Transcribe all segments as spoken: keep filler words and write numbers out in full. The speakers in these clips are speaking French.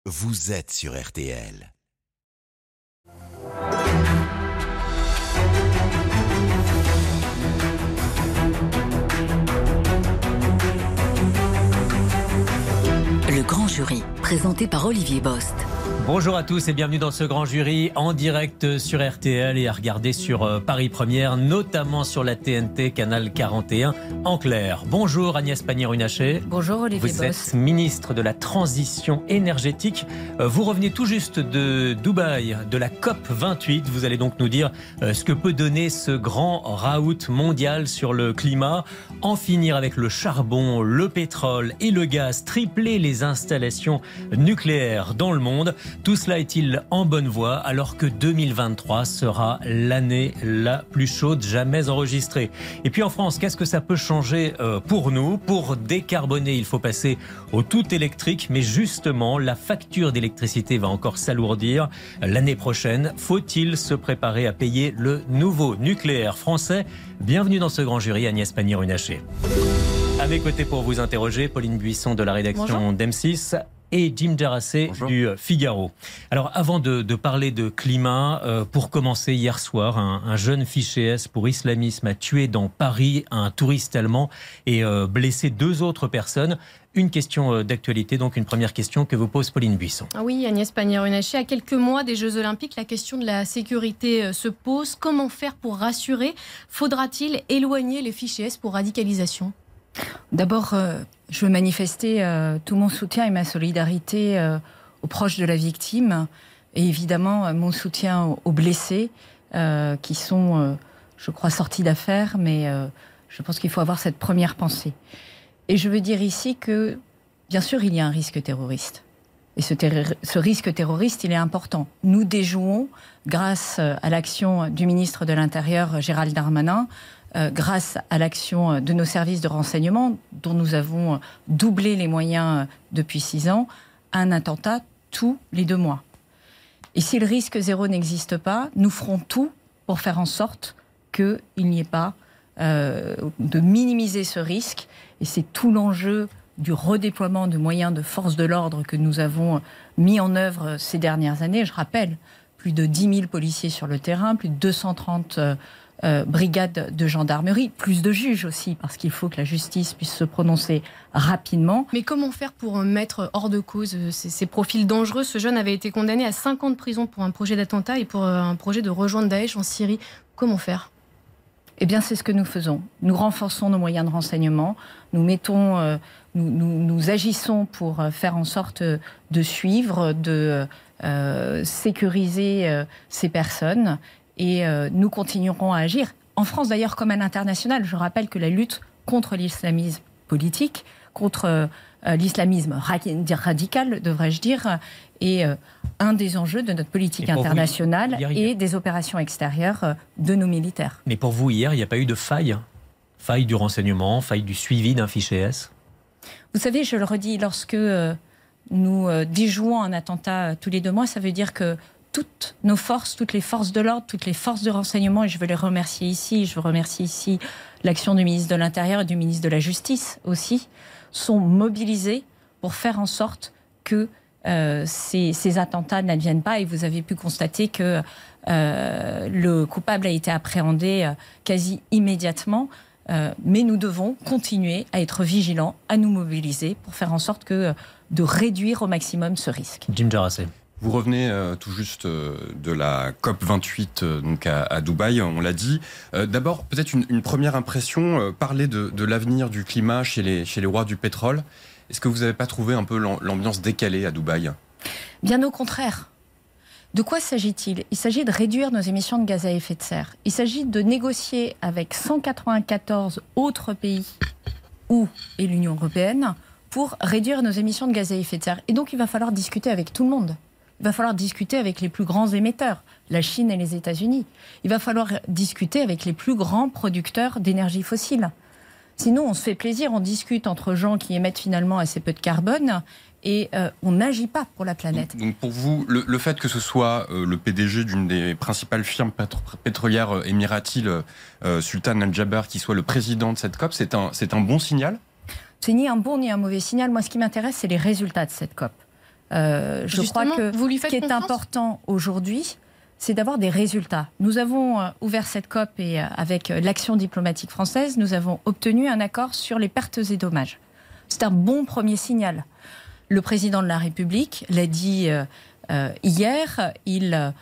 vous êtes sur R T L. Le grand jury, présenté par Olivier Bost. Bonjour à tous et bienvenue dans ce grand jury en direct sur R T L et à regarder sur Paris Première, notamment sur la T N T, canal quarante et un en clair. Bonjour Agnès Pannier-Runacher. Bonjour Olivier Bost. Vous êtes ministre de la Transition énergétique. Vous revenez tout juste de Dubaï, de la COP vingt-huit. Vous allez donc nous dire ce que peut donner ce grand raout mondial sur le climat. En finir avec le charbon, le pétrole et le gaz, tripler les installations nucléaires dans le monde. Tout cela est-il en bonne voie alors que deux mille vingt-trois sera l'année la plus chaude jamais enregistrée? Et puis en France, qu'est-ce que ça peut changer pour nous? Pour décarboner, il faut passer au tout électrique, mais justement, la facture d'électricité va encore s'alourdir l'année prochaine. Faut-il se préparer à payer le nouveau nucléaire français? Bienvenue dans ce grand jury, Agnès Pannier-Runacher. À mes côtés pour vous interroger, Pauline Buisson de la rédaction d'M six et Jim Jarassé Bonjour. Du Figaro. Alors avant de, de parler de climat, euh, pour commencer, hier soir, un, un jeune fiché S pour islamisme a tué dans Paris un touriste allemand et euh, blessé deux autres personnes. Une question d'actualité, donc une première question que vous pose Pauline Buisson. Oui, Agnès Pannier-Runacher, à quelques mois des Jeux Olympiques, la question de la sécurité se pose. Comment faire pour rassurer? Faudra-t-il éloigner les fichés S pour radicalisation? D'abord, euh, je veux manifester euh, tout mon soutien et ma solidarité euh, aux proches de la victime et évidemment euh, mon soutien aux, aux blessés euh, qui sont, euh, je crois, sortis d'affaire, mais euh, je pense qu'il faut avoir cette première pensée. Et je veux dire ici que, bien sûr, il y a un risque terroriste. Et ce, terri- ce risque terroriste, il est important. Nous déjouons, grâce à l'action du ministre de l'Intérieur, Gérald Darmanin, euh, grâce à l'action de nos services de renseignement, dont nous avons doublé les moyens depuis six ans, un attentat tous les deux mois. Et si le risque zéro n'existe pas, nous ferons tout pour faire en sorte qu'il n'y ait pas euh, de minimiser ce risque. Et c'est tout l'enjeu du redéploiement de moyens de force de l'ordre que nous avons mis en œuvre ces dernières années. Je rappelle, plus de dix mille policiers sur le terrain, plus de deux cent trente euh, euh, brigades de gendarmerie, plus de juges aussi, parce qu'il faut que la justice puisse se prononcer rapidement. Mais comment faire pour mettre hors de cause ces, ces profils dangereux? Ce jeune avait été condamné à cinq ans de prison pour un projet d'attentat et pour un projet de rejoindre Daesh en Syrie. Comment faire? Eh bien, c'est ce que nous faisons. Nous renforçons nos moyens de renseignement. Nous mettons, euh, nous, nous, nous agissons pour faire en sorte de suivre, de euh, sécuriser euh, ces personnes. Et euh, nous continuerons à agir. En France, d'ailleurs, comme à l'international. Je rappelle que la lutte contre l'islamisme politique, contre euh, l'islamisme radical, devrais-je dire, est euh, un des enjeux de notre politique internationale vous, et des opérations extérieures de nos militaires. Mais pour vous, hier, il n'y a pas eu de faille? Faille du renseignement, faille du suivi d'un fichier S? Vous savez, je le redis, lorsque euh, nous euh, déjouons un attentat euh, tous les deux mois, ça veut dire que toutes nos forces, toutes les forces de l'ordre, toutes les forces de renseignement, et je veux les remercier ici, je veux remercier ici l'action du ministre de l'Intérieur et du ministre de la Justice aussi, sont mobilisées pour faire en sorte que Euh, ces, ces attentats n'adviennent pas. Et vous avez pu constater que euh, le coupable a été appréhendé euh, quasi immédiatement. Euh, mais nous devons continuer à être vigilants, à nous mobiliser pour faire en sorte que, de réduire au maximum ce risque. Jim Jarassé. Vous revenez euh, tout juste euh, de la COP vingt-huit euh, donc à, à Dubaï, on l'a dit. Euh, d'abord, peut-être une, une première impression, euh, parler de, de l'avenir du climat chez les, chez les rois du pétrole. Est-ce que vous n'avez pas trouvé un peu l'ambiance décalée à Dubaï? Bien au contraire. De quoi s'agit-il? Il s'agit de réduire nos émissions de gaz à effet de serre. Il s'agit de négocier avec cent quatre-vingt-quatorze autres pays ou et l'Union européenne pour réduire nos émissions de gaz à effet de serre. Et donc il va falloir discuter avec tout le monde. Il va falloir discuter avec les plus grands émetteurs, la Chine et les États-Unis. Il va falloir discuter avec les plus grands producteurs d'énergie fossile. Sinon, on se fait plaisir, on discute entre gens qui émettent finalement assez peu de carbone et euh, on n'agit pas pour la planète. Donc pour vous, le, le fait que ce soit euh, le P D G d'une des principales firmes pétrolières euh, émiraties, euh, Sultan Al-Jaber, qui soit le président de cette COP, c'est un, c'est un bon signal? C'est ni un bon ni un mauvais signal. Moi, ce qui m'intéresse, c'est les résultats de cette COP. Euh, je Justement, crois que vous lui ce faites qui est confiance important aujourd'hui, c'est d'avoir des résultats. Nous avons euh, ouvert cette COP et euh, avec euh, l'action diplomatique française, nous avons obtenu un accord sur les pertes et dommages. C'est un bon premier signal. Le président de la République l'a dit euh, euh, hier, il euh,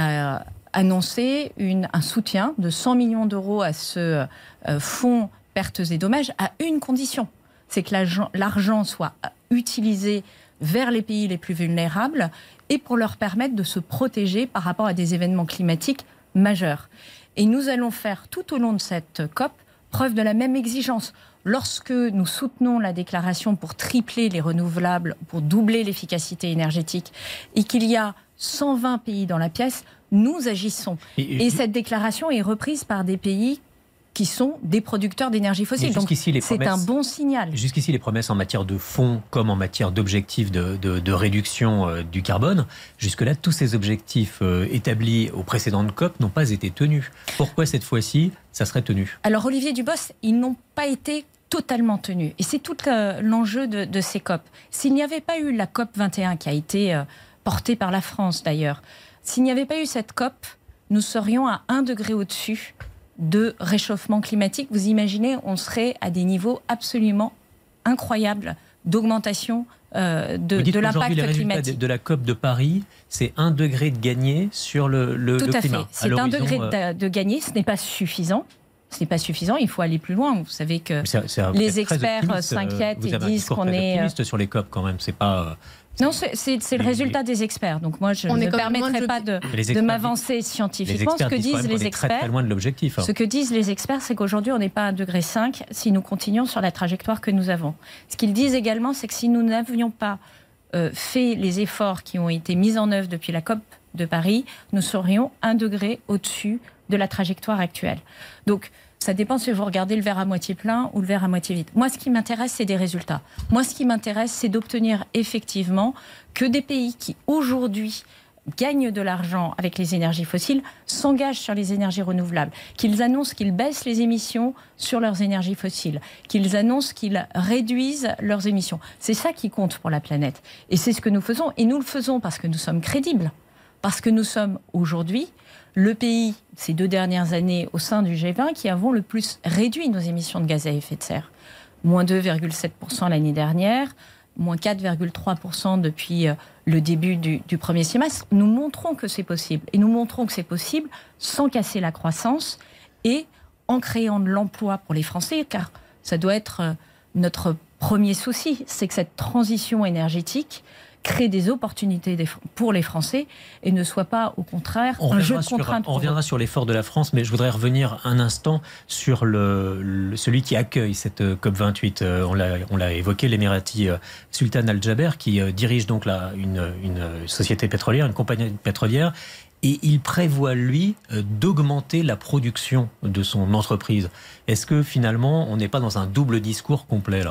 a annoncé une, un soutien de cent millions d'euros à ce euh, fonds pertes et dommages à une condition, c'est que l'argent, l'argent soit utilisé vers les pays les plus vulnérables et pour leur permettre de se protéger par rapport à des événements climatiques majeurs. Et nous allons faire tout au long de cette COP preuve de la même exigence. Lorsque nous soutenons la déclaration pour tripler les renouvelables, pour doubler l'efficacité énergétique, et qu'il y a cent vingt pays dans la pièce, nous agissons. Et, et, et cette déclaration est reprise par des pays qui sont des producteurs d'énergie fossile. Donc c'est un bon signal. Jusqu'ici, les promesses en matière de fonds comme en matière d'objectifs de, de, de réduction euh, du carbone, jusque-là, tous ces objectifs euh, établis aux précédentes COP n'ont pas été tenus. Pourquoi cette fois-ci, ça serait tenu? Alors Olivier Dubos, ils n'ont pas été totalement tenus. Et c'est tout euh, l'enjeu de, de ces COP. S'il n'y avait pas eu la COP vingt et un, qui a été euh, portée par la France d'ailleurs, s'il n'y avait pas eu cette COP, nous serions à un degré au-dessus de réchauffement climatique. Vous imaginez, on serait à des niveaux absolument incroyables d'augmentation euh, de, de l'impact les climatique. De, de la COP de Paris, c'est un degré de gagné sur le, le, Tout le à climat. fait. C'est un degré de, de gagné. Ce n'est pas suffisant. Ce n'est pas suffisant. Il faut aller plus loin. Vous savez que c'est, c'est les experts s'inquiètent et disent qu'on est optimiste sur les COP quand même. C'est pas. Non, c'est, c'est, c'est le résultat des experts. Donc moi, je on ne me permettrai de... pas de, de m'avancer scientifiquement. Ce que disent les experts, très, très loin de l'objectif, hein. Ce que disent les experts, c'est qu'aujourd'hui, on n'est pas à un degré cinq si nous continuons sur la trajectoire que nous avons. Ce qu'ils disent également, c'est que si nous n'avions pas euh, fait les efforts qui ont été mis en œuvre depuis la COP de Paris, nous serions un degré au-dessus de la trajectoire actuelle. Donc, ça dépend si vous regardez le verre à moitié plein ou le verre à moitié vide. Moi, ce qui m'intéresse, c'est des résultats. Moi, ce qui m'intéresse, c'est d'obtenir effectivement que des pays qui, aujourd'hui, gagnent de l'argent avec les énergies fossiles, s'engagent sur les énergies renouvelables, qu'ils annoncent qu'ils baissent les émissions sur leurs énergies fossiles, qu'ils annoncent qu'ils réduisent leurs émissions. C'est ça qui compte pour la planète. Et c'est ce que nous faisons. Et nous le faisons parce que nous sommes crédibles. Parce que nous sommes aujourd'hui le pays, ces deux dernières années, au sein du G vingt, qui avons le plus réduit nos émissions de gaz à effet de serre. moins deux virgule sept pour cent l'année dernière, moins quatre virgule trois pour cent depuis le début du, du premier semestre. Nous montrons que c'est possible. Et nous montrons que c'est possible sans casser la croissance et en créant de l'emploi pour les Français, car ça doit être notre premier souci, c'est que cette transition énergétique crée des opportunités pour les Français et ne soit pas, au contraire, on un jeu de sur, contraintes. On reviendra sur l'effort de la France, mais je voudrais revenir un instant sur le, le, celui qui accueille cette COP vingt-huit. Euh, on, l'a, on l'a évoqué, l'Émirati euh, Sultan Al-Jaber, qui euh, dirige donc la, une, une société pétrolière, une compagnie pétrolière, et il prévoit, lui, euh, d'augmenter la production de son entreprise. Est-ce que, finalement, on n'est pas dans un double discours complet, là ?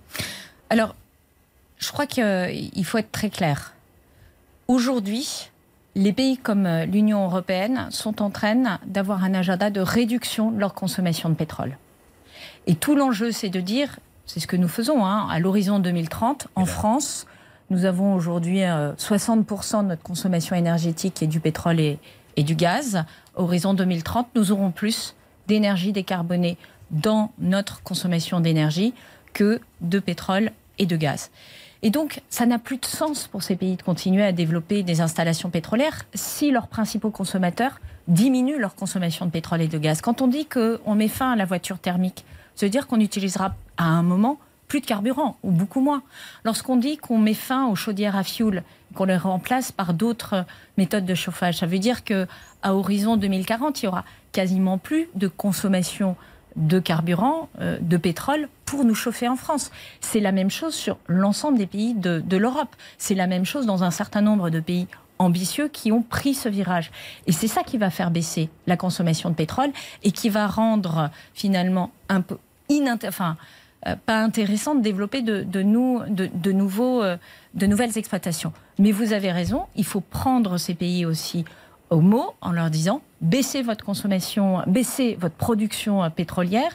Alors, je crois qu'il faut être très clair. Aujourd'hui, les pays comme l'Union européenne sont en train d'avoir un agenda de réduction de leur consommation de pétrole. Et tout l'enjeu, c'est de dire, c'est ce que nous faisons, hein, à l'horizon deux mille trente, en France, nous avons aujourd'hui euh, soixante pour cent de notre consommation énergétique qui est du pétrole et, et du gaz. À horizon deux mille trente, nous aurons plus d'énergie décarbonée dans notre consommation d'énergie que de pétrole et de gaz. Et donc, ça n'a plus de sens pour ces pays de continuer à développer des installations pétrolières si leurs principaux consommateurs diminuent leur consommation de pétrole et de gaz. Quand on dit qu'on met fin à la voiture thermique, ça veut dire qu'on utilisera à un moment plus de carburant, ou beaucoup moins. Lorsqu'on dit qu'on met fin aux chaudières à fioul, qu'on les remplace par d'autres méthodes de chauffage, ça veut dire qu'à horizon deux mille quarante, il y aura quasiment plus de consommation de carburant, euh, de pétrole pour nous chauffer en France. C'est la même chose sur l'ensemble des pays de, de l'Europe. C'est la même chose dans un certain nombre de pays ambitieux qui ont pris ce virage. Et c'est ça qui va faire baisser la consommation de pétrole et qui va rendre finalement un peu ininté- enfin, euh, pas intéressant de développer de, de, nous, de, de, nouveaux, euh, de nouvelles exploitations. Mais vous avez raison, il faut prendre ces pays aussi au mot en leur disant baissez votre consommation, baissez votre production pétrolière,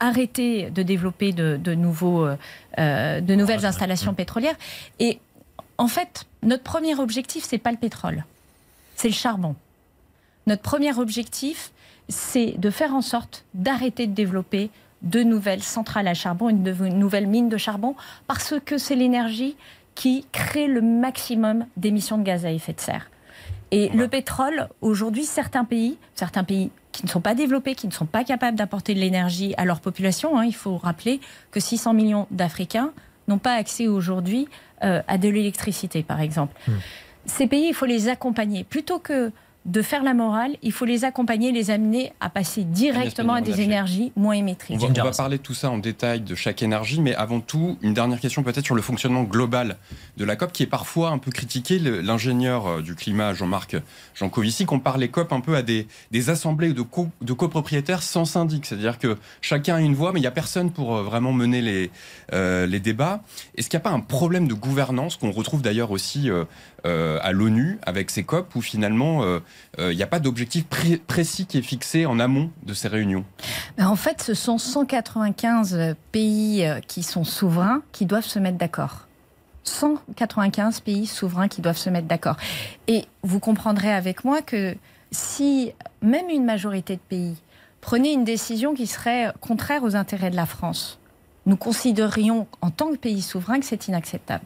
arrêtez de développer de, de, nouveaux, euh, de nouvelles installations pétrolières. Et En fait, notre premier objectif, c'est pas le pétrole, c'est le charbon. Notre premier objectif, c'est de faire en sorte d'arrêter de développer de nouvelles centrales à charbon, une de nouvelles mines de charbon, parce que c'est l'énergie qui crée le maximum d'émissions de gaz à effet de serre. Et ouais. le pétrole, aujourd'hui, certains pays, certains pays qui ne sont pas développés, qui ne sont pas capables d'apporter de l'énergie à leur population, hein, il faut rappeler que six cents millions d'Africains n'ont pas accès aujourd'hui euh, à de l'électricité, par exemple. Mmh. Ces pays, il faut les accompagner. Plutôt que de faire la morale, il faut les accompagner, les amener à passer directement à des énergies moins émettrices. On va, on va parler de tout ça en détail, de chaque énergie, mais avant tout, une dernière question peut-être sur le fonctionnement global de la COP, qui est parfois un peu critiqué. L'ingénieur du climat, Jean-Marc Jancovici, compare les COP un peu à des, des assemblées de, co, de copropriétaires sans syndic. C'est-à-dire que chacun a une voix, mais il n'y a personne pour vraiment mener les, euh, les débats. Est-ce qu'il n'y a pas un problème de gouvernance qu'on retrouve d'ailleurs aussi euh, euh, à l'ONU avec ces COP, où finalement... Euh, il euh, n'y a pas d'objectif pré- précis qui est fixé en amont de ces réunions? En fait, ce sont cent quatre-vingt-quinze pays qui sont souverains qui doivent se mettre d'accord. cent quatre-vingt-quinze pays souverains qui doivent se mettre d'accord. Et vous comprendrez avec moi que si même une majorité de pays prenait une décision qui serait contraire aux intérêts de la France, nous considérions en tant que pays souverain que c'est inacceptable.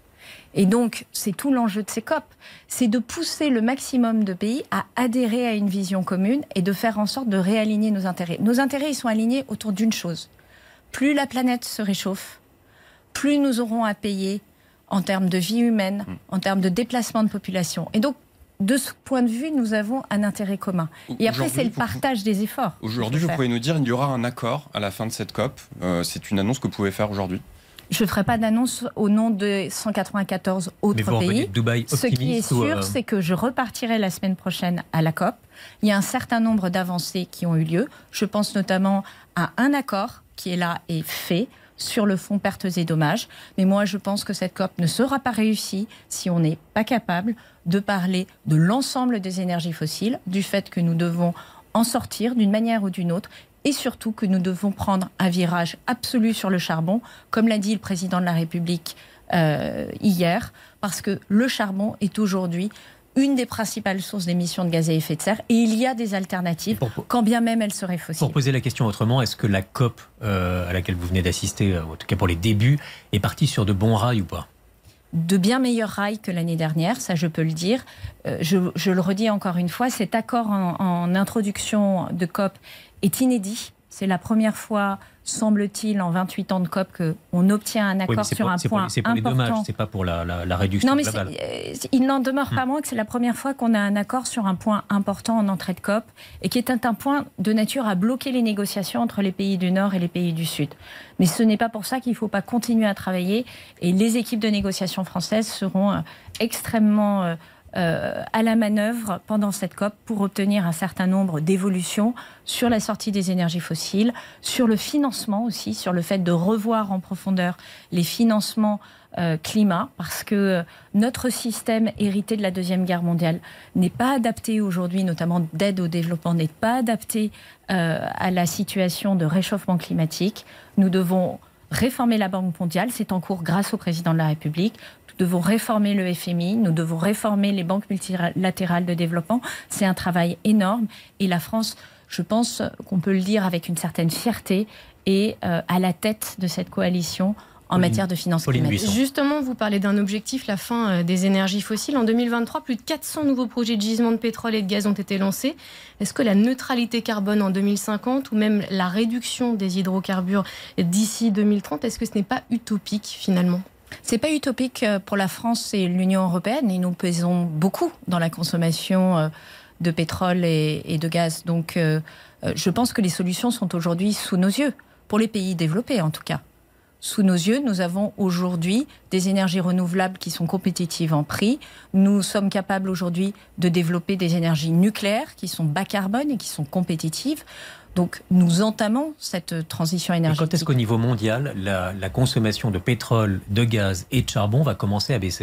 Et donc, c'est tout l'enjeu de ces COP, c'est de pousser le maximum de pays à adhérer à une vision commune et de faire en sorte de réaligner nos intérêts. Nos intérêts, ils sont alignés autour d'une chose. Plus la planète se réchauffe, plus nous aurons à payer en termes de vie humaine, en termes de déplacement de population. Et donc, de ce point de vue, nous avons un intérêt commun. Et après, c'est le partage des efforts. Aujourd'hui, vous pouvez nous dire, il y aura un accord à la fin de cette COP. Euh, c'est une annonce que vous pouvez faire aujourd'hui? Je ne ferai pas d'annonce au nom de cent quatre-vingt-quatorze autres Mais vous pays. Dubaï Ce qui est sûr, euh... c'est que je repartirai la semaine prochaine à la COP. Il y a un certain nombre d'avancées qui ont eu lieu. Je pense notamment à un accord qui est là et fait sur le fonds pertes et dommages. Mais moi, je pense que cette COP ne sera pas réussie si on n'est pas capable de parler de l'ensemble des énergies fossiles, du fait que nous devons en sortir d'une manière ou d'une autre, et surtout que nous devons prendre un virage absolu sur le charbon, comme l'a dit le président de la République euh, hier, parce que le charbon est aujourd'hui une des principales sources d'émissions de gaz à effet de serre, et il y a des alternatives, pour, quand bien même elles seraient fossiles. Pour poser la question autrement, est-ce que la COP euh, à laquelle vous venez d'assister, en tout cas pour les débuts, est partie sur de bons rails ou pas? De bien meilleurs rails que l'année dernière, ça je peux le dire. Euh, je, je le redis encore une fois, cet accord en, en introduction de COP est inédit. C'est la première fois, semble-t-il, en vingt-huit ans de COP, qu'on obtient un accord oui, sur pour, un point pour, c'est pour important. Les dommages, c'est pas pour la, la, la réduction non, mais globale. Il n'en demeure pas hum. moins que c'est la première fois qu'on a un accord sur un point important en entrée de COP, et qui est un, un point de nature à bloquer les négociations entre les pays du Nord et les pays du Sud. Mais ce n'est pas pour ça qu'il ne faut pas continuer à travailler, et les équipes de négociation françaises seront euh, extrêmement... Euh, Euh, à la manœuvre pendant cette COP pour obtenir un certain nombre d'évolutions sur la sortie des énergies fossiles, sur le financement aussi, sur le fait de revoir en profondeur les financements euh, climat, parce que notre système hérité de la Deuxième Guerre mondiale n'est pas adapté aujourd'hui, notamment d'aide au développement, n'est pas adapté euh, à la situation de réchauffement climatique. Nous devons réformer la Banque mondiale, c'est en cours grâce au président de la République. Nous devons réformer le F M I, nous devons réformer les banques multilatérales de développement. C'est un travail énorme et la France, je pense qu'on peut le dire avec une certaine fierté, est euh, à la tête de cette coalition en Pauline, matière de finances climatiques. Justement, vous parlez d'un objectif, la fin des énergies fossiles. En deux mille vingt-trois, plus de quatre cents nouveaux projets de gisement de pétrole et de gaz ont été lancés. Est-ce que la neutralité carbone en deux mille cinquante ou même la réduction des hydrocarbures d'ici deux mille trente, est-ce que ce n'est pas utopique finalement ? C'est pas utopique pour la France et l'Union européenne, et nous pesons beaucoup dans la consommation de pétrole et, et de gaz. Donc euh, je pense que les solutions sont aujourd'hui sous nos yeux, pour les pays développés en tout cas. Sous nos yeux, nous avons aujourd'hui des énergies renouvelables qui sont compétitives en prix. Nous sommes capables aujourd'hui de développer des énergies nucléaires qui sont bas carbone et qui sont compétitives. Donc nous entamons cette transition énergétique. Et quand est-ce qu'au niveau mondial, la, la consommation de pétrole, de gaz et de charbon va commencer à baisser ?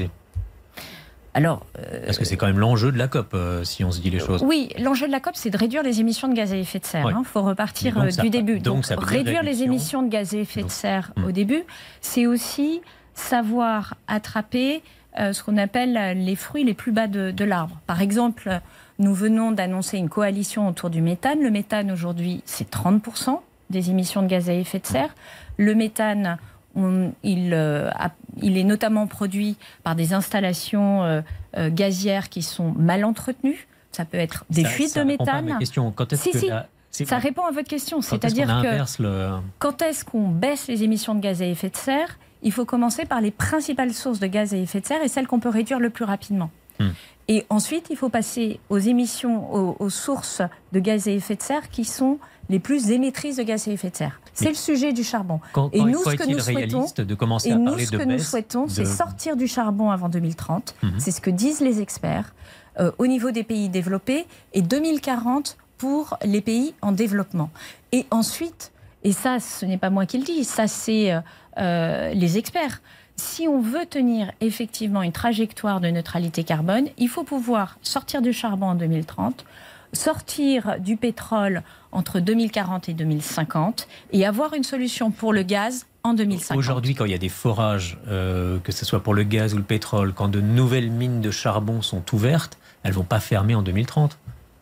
Alors, euh, Parce que c'est quand même l'enjeu de la COP, euh, si on se dit les choses. Oui, l'enjeu de la COP, c'est de réduire les émissions de gaz à effet de serre. Il ouais. hein, faut repartir donc, du ça, début. Donc, donc réduire les émissions de gaz à effet donc, de serre hum. au début, c'est aussi savoir attraper euh, ce qu'on appelle les fruits les plus bas de, de l'arbre. Par exemple, nous venons d'annoncer une coalition autour du méthane. Le méthane, aujourd'hui, c'est trente pour cent des émissions de gaz à effet de serre. Le méthane, on, il, euh, a, il est notamment produit par des installations euh, euh, gazières qui sont mal entretenues. Ça peut être des ça, fuites ça de méthane. Pas à ma question. Quand est-ce si, que si. la... C'est Ça vrai. répond à votre question. Quand C'est-à-dire est-ce qu'on que inverse le... quand est-ce qu'on baisse les émissions de gaz à effet de serre, il faut commencer par les principales sources de gaz à effet de serre et celles qu'on peut réduire le plus rapidement. Hmm. Et ensuite, il faut passer aux émissions, aux, aux sources de gaz à effet de serre qui sont les plus émettrices de gaz à effet de serre. C'est Mais le sujet du charbon. Quand, et quand nous, ce que nous souhaitons, de commencer et à nous, parler ce de que nous souhaitons, de... c'est sortir du charbon avant deux mille trente. Hmm. C'est ce que disent les experts euh, au niveau des pays développés, et deux mille quarante pour les pays en développement. Et ensuite, et ça, ce n'est pas moi qui le dis, ça c'est euh, les experts. Si on veut tenir effectivement une trajectoire de neutralité carbone, il faut pouvoir sortir du charbon en deux mille trente, sortir du pétrole entre deux mille quarante et deux mille cinquante et avoir une solution pour le gaz en deux mille cinquante. Aujourd'hui, quand il y a des forages, euh, que ce soit pour le gaz ou le pétrole, quand de nouvelles mines de charbon sont ouvertes, elles ne vont pas fermer en deux mille trente.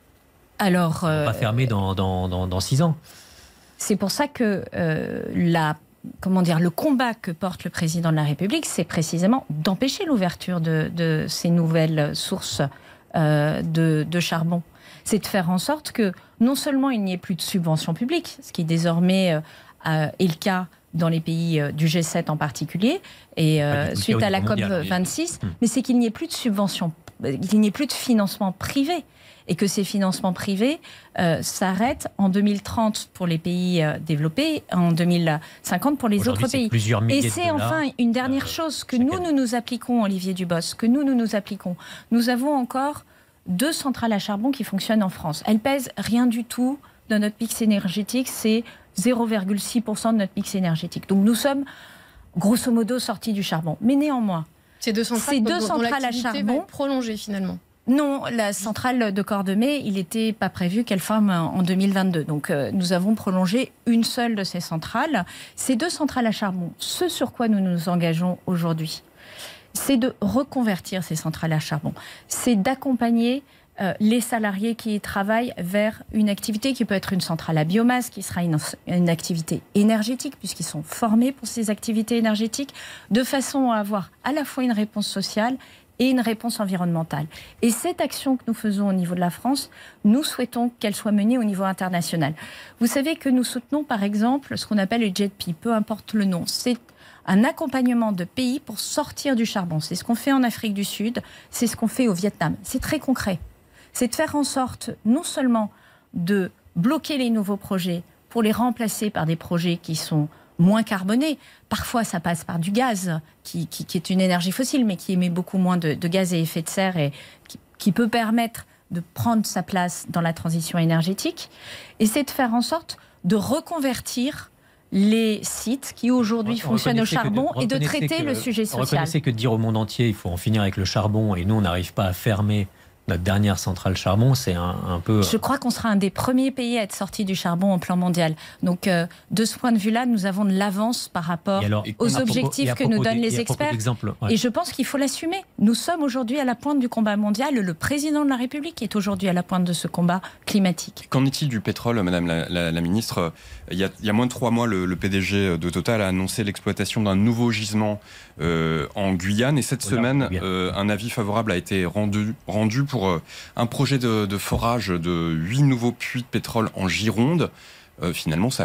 Alors, euh, pas fermé dans, dans, dans, dans six ans. C'est pour ça que euh, la, comment dire, le combat que porte le président de la République, c'est précisément d'empêcher l'ouverture de, de ces nouvelles sources euh, de, de charbon. C'est de faire en sorte que non seulement il n'y ait plus de subventions publiques, ce qui désormais euh, est le cas dans les pays euh, du G sept en particulier, et euh, suite à la COP vingt-six, oui. mais c'est qu'il n'y ait plus de subventions, qu'il n'y ait plus de financement privé. Et que ces financements privés euh, s'arrêtent en deux mille trente pour les pays euh, développés, en deux mille cinquante pour les autres pays. Et c'est enfin une dernière euh, chose que nous, nous nous appliquons, Olivier Dubos, que nous, nous nous appliquons. Nous avons encore deux centrales à charbon qui fonctionnent en France. Elles pèsent rien du tout dans notre mix énergétique, c'est zéro virgule six pour cent de notre mix énergétique. Donc nous sommes grosso modo sortis du charbon. Mais néanmoins, ces deux centrales, ces deux dont, centrales dont à charbon prolongées finalement. Non, la centrale de Cordemais, il n'était pas prévu qu'elle ferme en deux mille vingt-deux. Donc euh, nous avons prolongé une seule de ces centrales. Ces deux centrales à charbon, ce sur quoi nous nous engageons aujourd'hui, c'est de reconvertir ces centrales à charbon. C'est d'accompagner euh, les salariés qui y travaillent vers une activité qui peut être une centrale à biomasse, qui sera une, une activité énergétique, puisqu'ils sont formés pour ces activités énergétiques, de façon à avoir à la fois une réponse sociale et une réponse environnementale. Et cette action que nous faisons au niveau de la France, nous souhaitons qu'elle soit menée au niveau international. Vous savez que nous soutenons par exemple ce qu'on appelle le J E T P, peu importe le nom. C'est un accompagnement de pays pour sortir du charbon. C'est ce qu'on fait en Afrique du Sud, c'est ce qu'on fait au Vietnam. C'est très concret. C'est de faire en sorte non seulement de bloquer les nouveaux projets pour les remplacer par des projets qui sont moins carbonés. Parfois, ça passe par du gaz, qui, qui, qui est une énergie fossile, mais qui émet beaucoup moins de, de gaz à effet de serre et qui, qui peut permettre de prendre sa place dans la transition énergétique. Et c'est de faire en sorte de reconvertir les sites qui aujourd'hui fonctionnent au charbon et de traiter que, le sujet social. Reconnaissez que de dire au monde entier il faut en finir avec le charbon et nous on n'arrive pas à fermer notre dernière centrale charbon, c'est un, un peu... Je crois qu'on sera un des premiers pays à être sorti du charbon au plan mondial. Donc, euh, de ce point de vue-là, nous avons de l'avance par rapport alors, aux objectifs propos, que nous donnent des, les experts. Ouais. Et je pense qu'il faut l'assumer. Nous sommes aujourd'hui à la pointe du combat mondial. Le président de la République est aujourd'hui à la pointe de ce combat climatique. Qu'en est-il du pétrole, Madame la, la, la ministre ? il y, a, il y a moins de trois mois, le, le P D G de Total a annoncé l'exploitation d'un nouveau gisement euh, en Guyane. Et cette Voilà, semaine, euh, un avis favorable a été rendu, rendu pour euh, un projet de, de forage de huit nouveaux puits de pétrole en Gironde. Euh, finalement, ça,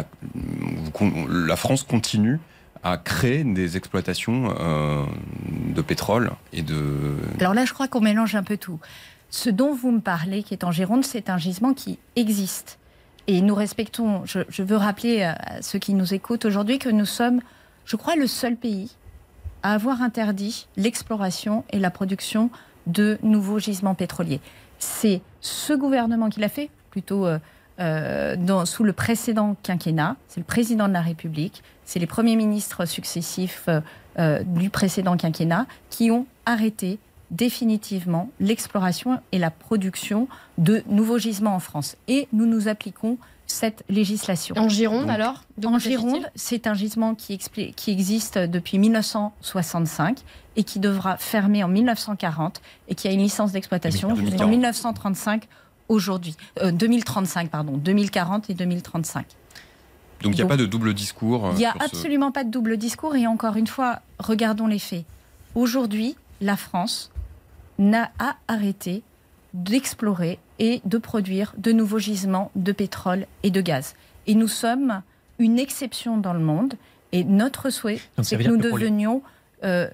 la France continue à créer des exploitations euh, de pétrole et de... Alors là, je crois qu'on mélange un peu tout. Ce dont vous me parlez, qui est en Gironde, c'est un gisement qui existe. Et nous respectons... Je, je veux rappeler à ceux qui nous écoutent aujourd'hui que nous sommes, je crois, le seul pays à avoir interdit l'exploration et la production de nouveaux gisements pétroliers. C'est ce gouvernement qui l'a fait, plutôt euh, euh, dans, sous le précédent quinquennat. C'est le président de la République, c'est les premiers ministres successifs euh, euh, du précédent quinquennat qui ont arrêté définitivement l'exploration et la production de nouveaux gisements en France. Et nous nous appliquons cette législation. En Gironde, Donc, alors En Gironde, c'est un gisement qui, expli- qui existe depuis mille neuf cent soixante-cinq et qui devra fermer en mille neuf cent quarante et qui a une licence d'exploitation jusqu'en mille neuf cent trente-cinq aujourd'hui. Euh, deux mille trente-cinq, pardon. deux mille quarante et deux mille trente-cinq. Donc il n'y a pas de double discours. Il n'y a absolument ce... pas de double discours. Et encore une fois, regardons les faits. Aujourd'hui, la France n'a à arrêter d'explorer et de produire de nouveaux gisements de pétrole et de gaz. Et nous sommes une exception dans le monde. Et notre souhait, Donc, c'est que nous que devenions, les... euh,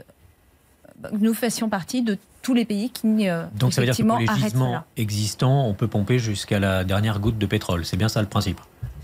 nous fassions partie de tous les pays qui euh, Donc ça veut dire que pour les gisements cela. existants, on peut pomper jusqu'à la dernière goutte de pétrole. C'est bien ça le principe?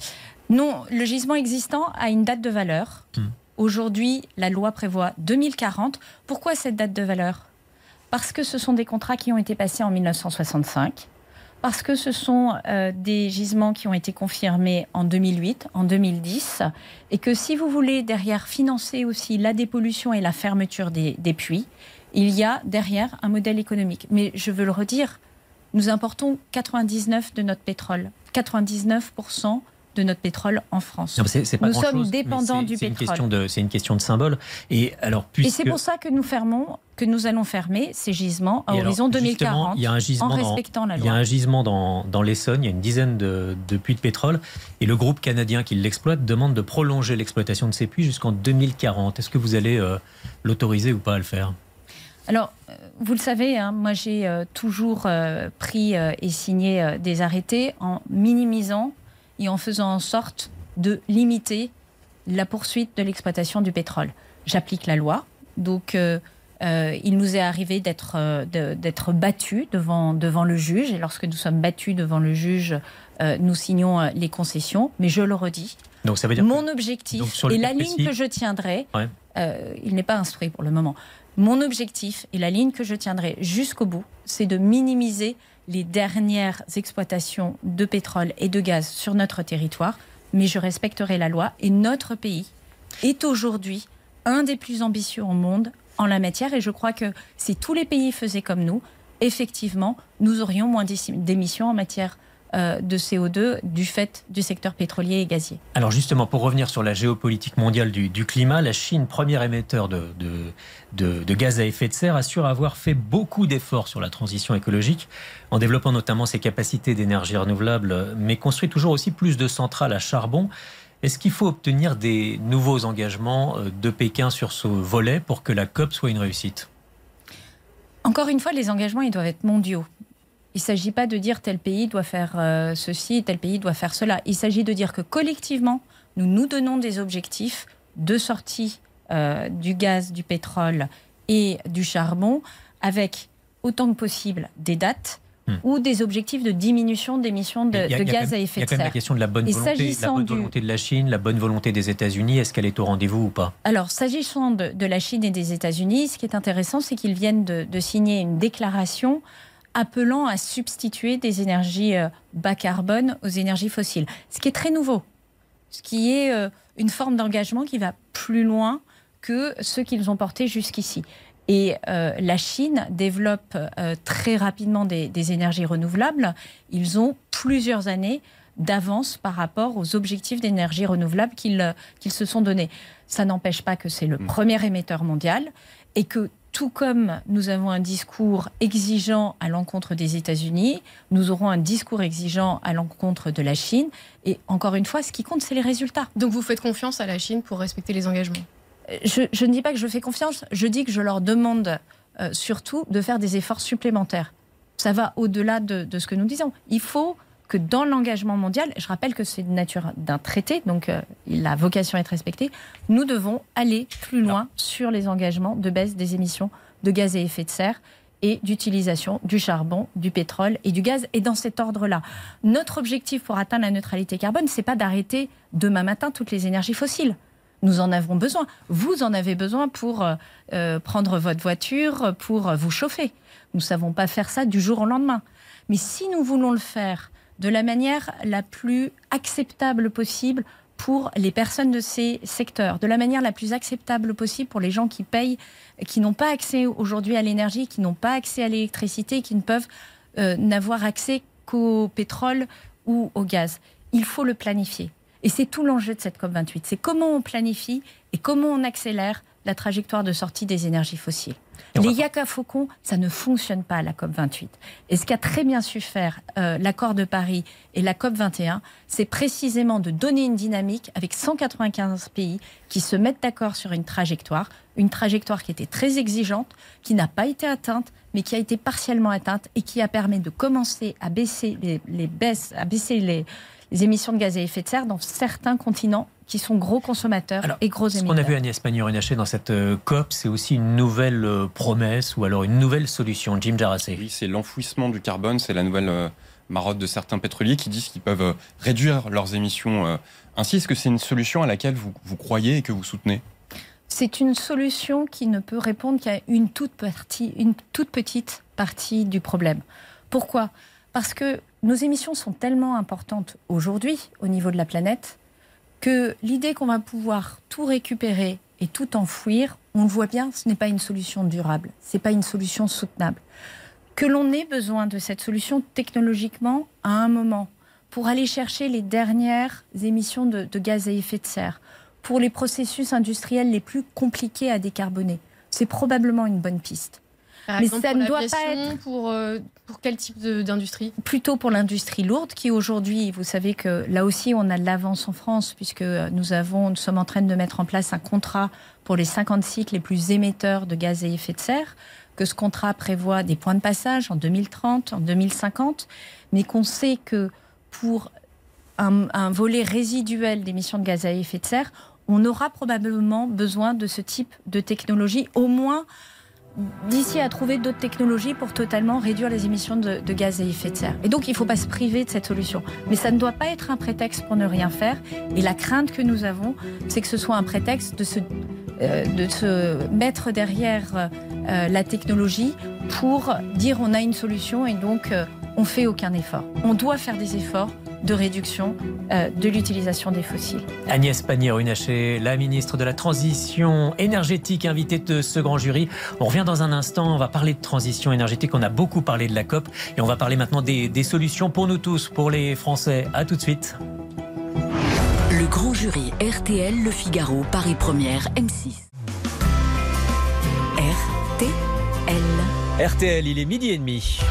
Non, le gisement existant a une date de valeur. Mmh. Aujourd'hui, la loi prévoit deux mille quarante. Pourquoi cette date de valeur? Parce que ce sont des contrats qui ont été passés en mille neuf cent soixante-cinq, parce que ce sont euh, des gisements qui ont été confirmés en deux mille huit, en deux mille dix, et que si vous voulez derrière financer aussi la dépollution et la fermeture des, des puits, il y a derrière un modèle économique. Mais je veux le redire, nous importons quatre-vingt-dix-neuf pour cent de notre pétrole, quatre-vingt-dix-neuf pour cent de notre pétrole en France. Non, c'est, c'est pas nous sommes chose, dépendants du c'est pétrole. Une question de, c'est une question de symbole. Et, alors, puisque... et c'est pour ça que nous fermons, que nous allons fermer ces gisements à et horizon alors, deux mille quarante, il y a un gisement en respectant dans, la loi. Il y a un gisement dans, dans l'Essonne, il y a une dizaine de, de puits de pétrole, et le groupe canadien qui l'exploite demande de prolonger l'exploitation de ces puits jusqu'en deux mille quarante. Est-ce que vous allez euh, l'autoriser ou pas à le faire? Alors, vous le savez, hein, moi j'ai euh, toujours euh, pris euh, et signé euh, des arrêtés en minimisant et en faisant en sorte de limiter la poursuite de l'exploitation du pétrole. J'applique la loi, donc euh, euh, il nous est arrivé d'être, euh, de, d'être battus devant, devant le juge, et lorsque nous sommes battus devant le juge, euh, nous signons euh, les concessions, mais je le redis, donc, ça veut dire mon que... objectif et la ligne que je tiendrai, ouais. euh, il n'est pas instruit pour le moment, mon objectif et la ligne que je tiendrai jusqu'au bout, c'est de minimiser les dernières exploitations de pétrole et de gaz sur notre territoire, mais je respecterai la loi et notre pays est aujourd'hui un des plus ambitieux au monde en la matière, et je crois que si tous les pays faisaient comme nous, effectivement, nous aurions moins d'émissions en matière euh, de C O deux du fait du secteur pétrolier et gazier. Alors justement, pour revenir sur la géopolitique mondiale du, du climat, la Chine, premier émetteur de, de, de, de gaz à effet de serre, assure avoir fait beaucoup d'efforts sur la transition écologique, en développant notamment ses capacités d'énergie renouvelable, mais construit toujours aussi plus de centrales à charbon. Est-ce qu'il faut obtenir des nouveaux engagements de Pékin sur ce volet pour que la COP soit une réussite? Encore une fois, les engagements, ils doivent être mondiaux. Il ne s'agit pas de dire tel pays doit faire euh, ceci, tel pays doit faire cela. Il s'agit de dire que collectivement, nous nous donnons des objectifs de sortie euh, du gaz, du pétrole et du charbon, avec autant que possible des dates hmm. ou des objectifs de diminution d'émissions de, a, de gaz même, à effet de serre. Il y a quand même la question de la bonne et volonté, la bonne du... volonté de la Chine, la bonne volonté des États-Unis. Est-ce qu'elle est au rendez-vous ou pas? Alors, s'agissant de, de la Chine et des États-Unis, ce qui est intéressant, c'est qu'ils viennent de, de signer une déclaration appelant à substituer des énergies euh, bas carbone aux énergies fossiles. Ce qui est très nouveau, ce qui est euh, une forme d'engagement qui va plus loin que ceux qu'ils ont portés jusqu'ici. Et euh, la Chine développe euh, très rapidement des, des énergies renouvelables. Ils ont plusieurs années d'avance par rapport aux objectifs d'énergie renouvelable qu'ils, qu'ils se sont donnés. Ça n'empêche pas que c'est le premier émetteur mondial et que tout comme nous avons un discours exigeant à l'encontre des États-Unis, nous aurons un discours exigeant à l'encontre de la Chine. Et encore une fois, ce qui compte, c'est les résultats. Donc vous faites confiance à la Chine pour respecter les engagements? Je, je ne dis pas que je fais confiance, je dis que je leur demande euh, surtout de faire des efforts supplémentaires. Ça va au-delà de, de ce que nous disons. Il faut que dans l'engagement mondial, je rappelle que c'est de nature d'un traité, donc euh, il a vocation à être respecté, nous devons aller plus loin sur les engagements de baisse des émissions de gaz à effet de serre et d'utilisation du charbon, du pétrole et du gaz. Et dans cet ordre-là, notre objectif pour atteindre la neutralité carbone, c'est pas d'arrêter demain matin toutes les énergies fossiles. Nous en avons besoin. Vous en avez besoin pour euh, prendre votre voiture, pour vous chauffer. Nous ne savons pas faire ça du jour au lendemain. Mais si nous voulons le faire de la manière la plus acceptable possible pour les personnes de ces secteurs, de la manière la plus acceptable possible pour les gens qui payent, qui n'ont pas accès aujourd'hui à l'énergie, qui n'ont pas accès à l'électricité, qui ne peuvent euh, n'avoir accès qu'au pétrole ou au gaz. il faut le planifier. Et c'est tout l'enjeu de cette COP vingt-huit. C'est comment on planifie et comment on accélère la trajectoire de sortie des énergies fossiles. Les yaka faucons, ça ne fonctionne pas à la COP vingt-huit. Et ce qu'a très bien su faire euh, l'accord de Paris et la COP vingt et un, c'est précisément de donner une dynamique avec cent quatre-vingt-quinze pays qui se mettent d'accord sur une trajectoire, une trajectoire qui était très exigeante, qui n'a pas été atteinte, mais qui a été partiellement atteinte et qui a permis de commencer à baisser les, les baisses, à baisser les, les émissions de gaz à effet de serre dans certains continents qui sont gros consommateurs alors, et gros émetteurs. Ce qu'on a vu Agnès Pannier-Runacher dans cette euh, COP, c'est aussi une nouvelle euh, promesse ou alors une nouvelle solution. Jim Jarassé. Oui, c'est l'enfouissement du carbone, c'est la nouvelle euh, marotte de certains pétroliers qui disent qu'ils peuvent euh, réduire leurs émissions euh, ainsi. Est-ce que c'est une solution à laquelle vous, vous croyez et que vous soutenez ? C'est une solution qui ne peut répondre qu'à une toute, partie, une toute petite partie du problème. Pourquoi ? Parce que nos émissions sont tellement importantes aujourd'hui au niveau de la planète que l'idée qu'on va pouvoir tout récupérer et tout enfouir, on le voit bien, ce n'est pas une solution durable, ce n'est pas une solution soutenable. Que l'on ait besoin de cette solution technologiquement à un moment pour aller chercher les dernières émissions de, de gaz à effet de serre, pour les processus industriels les plus compliqués à décarboner, c'est probablement une bonne piste. Par Mais exemple, ça pour ne doit pas l'aviation, être... Pour, euh, pour quel type de, d'industrie ? Plutôt pour l'industrie lourde, qui aujourd'hui, vous savez que là aussi, on a de l'avance en France, puisque nous, avons, nous sommes en train de mettre en place un contrat pour les cinquante sites les plus émetteurs de gaz à effet de serre, que ce contrat prévoit des points de passage en deux mille trente, en deux mille cinquante, mais qu'on sait que pour un, un volet résiduel d'émissions de gaz à effet de serre, on aura probablement besoin de ce type de technologie, au moins d'ici à trouver d'autres technologies pour totalement réduire les émissions de, de gaz à effet de serre. Et donc, il ne faut pas se priver de cette solution. Mais ça ne doit pas être un prétexte pour ne rien faire. Et la crainte que nous avons, c'est que ce soit un prétexte de se, euh, de se mettre derrière euh, la technologie pour dire on a une solution et donc euh, on ne fait aucun effort. On doit faire des efforts de réduction euh, de l'utilisation des fossiles. Agnès Pannier-Runacher, la ministre de la Transition énergétique, invitée de ce grand jury. On revient dans un instant, on va parler de transition énergétique, on a beaucoup parlé de la COP et on va parler maintenant des, des solutions pour nous tous, pour les Français. À tout de suite. Le grand jury R T L, Le Figaro, Paris Première, M six. R T L. R T L, il est midi et demi.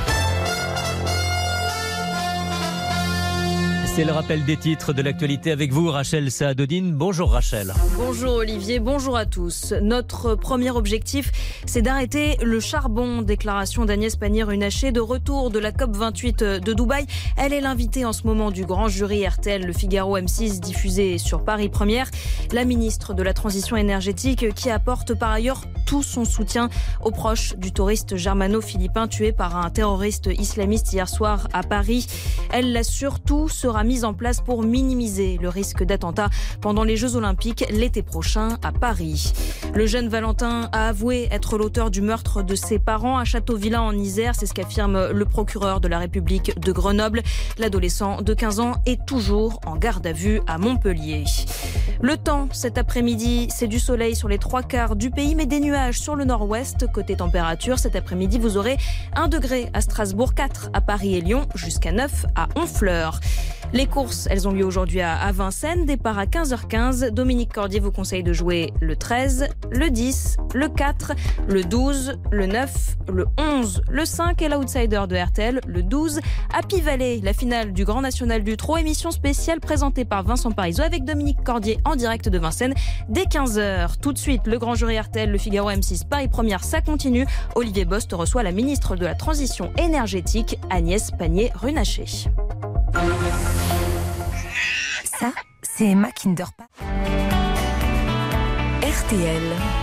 C'est le rappel des titres de l'actualité avec vous, Rachel Saadodine. Bonjour Rachel. Bonjour Olivier, bonjour à tous. Notre premier objectif, c'est d'arrêter le charbon. Déclaration d'Agnès Pannier-Runacher de retour de la COP vingt-huit de Dubaï. Elle est l'invitée en ce moment du grand jury R T L, Le Figaro, M six, diffusé sur Paris Première. La ministre de la Transition énergétique qui apporte par ailleurs tout son soutien aux proches du touriste germano-philippin tué par un terroriste islamiste hier soir à Paris. Elle l'assure, tout sera mis en place pour minimiser le risque d'attentat pendant les Jeux Olympiques l'été prochain à Paris. Le jeune Valentin a avoué être l'auteur du meurtre de ses parents à Châteauvillain en Isère. C'est ce qu'affirme le procureur de la République de Grenoble. L'adolescent de quinze ans est toujours en garde à vue à Montpellier. Le temps cet après-midi, c'est du soleil sur les trois quarts du pays, mais des nuages sur le nord-ouest. Côté température, cet après-midi, vous aurez un degré à Strasbourg, quatre à Paris et Lyon, jusqu'à neuf à Honfleur. Les courses, elles ont lieu aujourd'hui à Vincennes. Départ à quinze heures quinze. Dominique Cordier vous conseille de jouer le treize, le dix, le quatre, le douze, le neuf, le onze, le cinq et l'outsider de R T L, le douze. Happy Valley, la finale du Grand National du Trot. Émission spéciale présentée par Vincent Parisot avec Dominique Cordier en direct de Vincennes dès quinze heures. Tout de suite, le grand jury R T L, Le Figaro, M six, Paris Première, ça continue. Olivier Bost reçoit la ministre de la Transition énergétique, Agnès Pannier-Runacher. Ça, c'est Emma qui ne dort pas. R T L.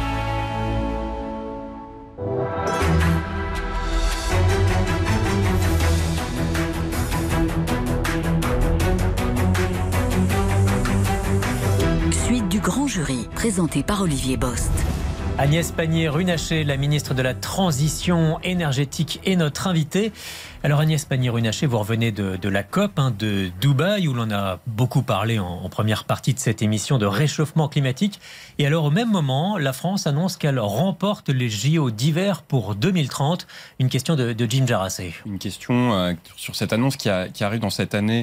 Suite du grand jury, présenté par Olivier Bost. Agnès Pannier-Runacher, la ministre de la Transition énergétique, est notre invitée. Alors Agnès Pannier-Runacher, vous revenez de, de la COP hein, de Dubaï, où l'on a beaucoup parlé en, en première partie de cette émission de réchauffement climatique. Et alors au même moment, la France annonce qu'elle remporte les J O d'hiver pour deux mille trente. Une question de, de Jim Jarassé. Une question euh, sur cette annonce qui, a, qui arrive dans cette année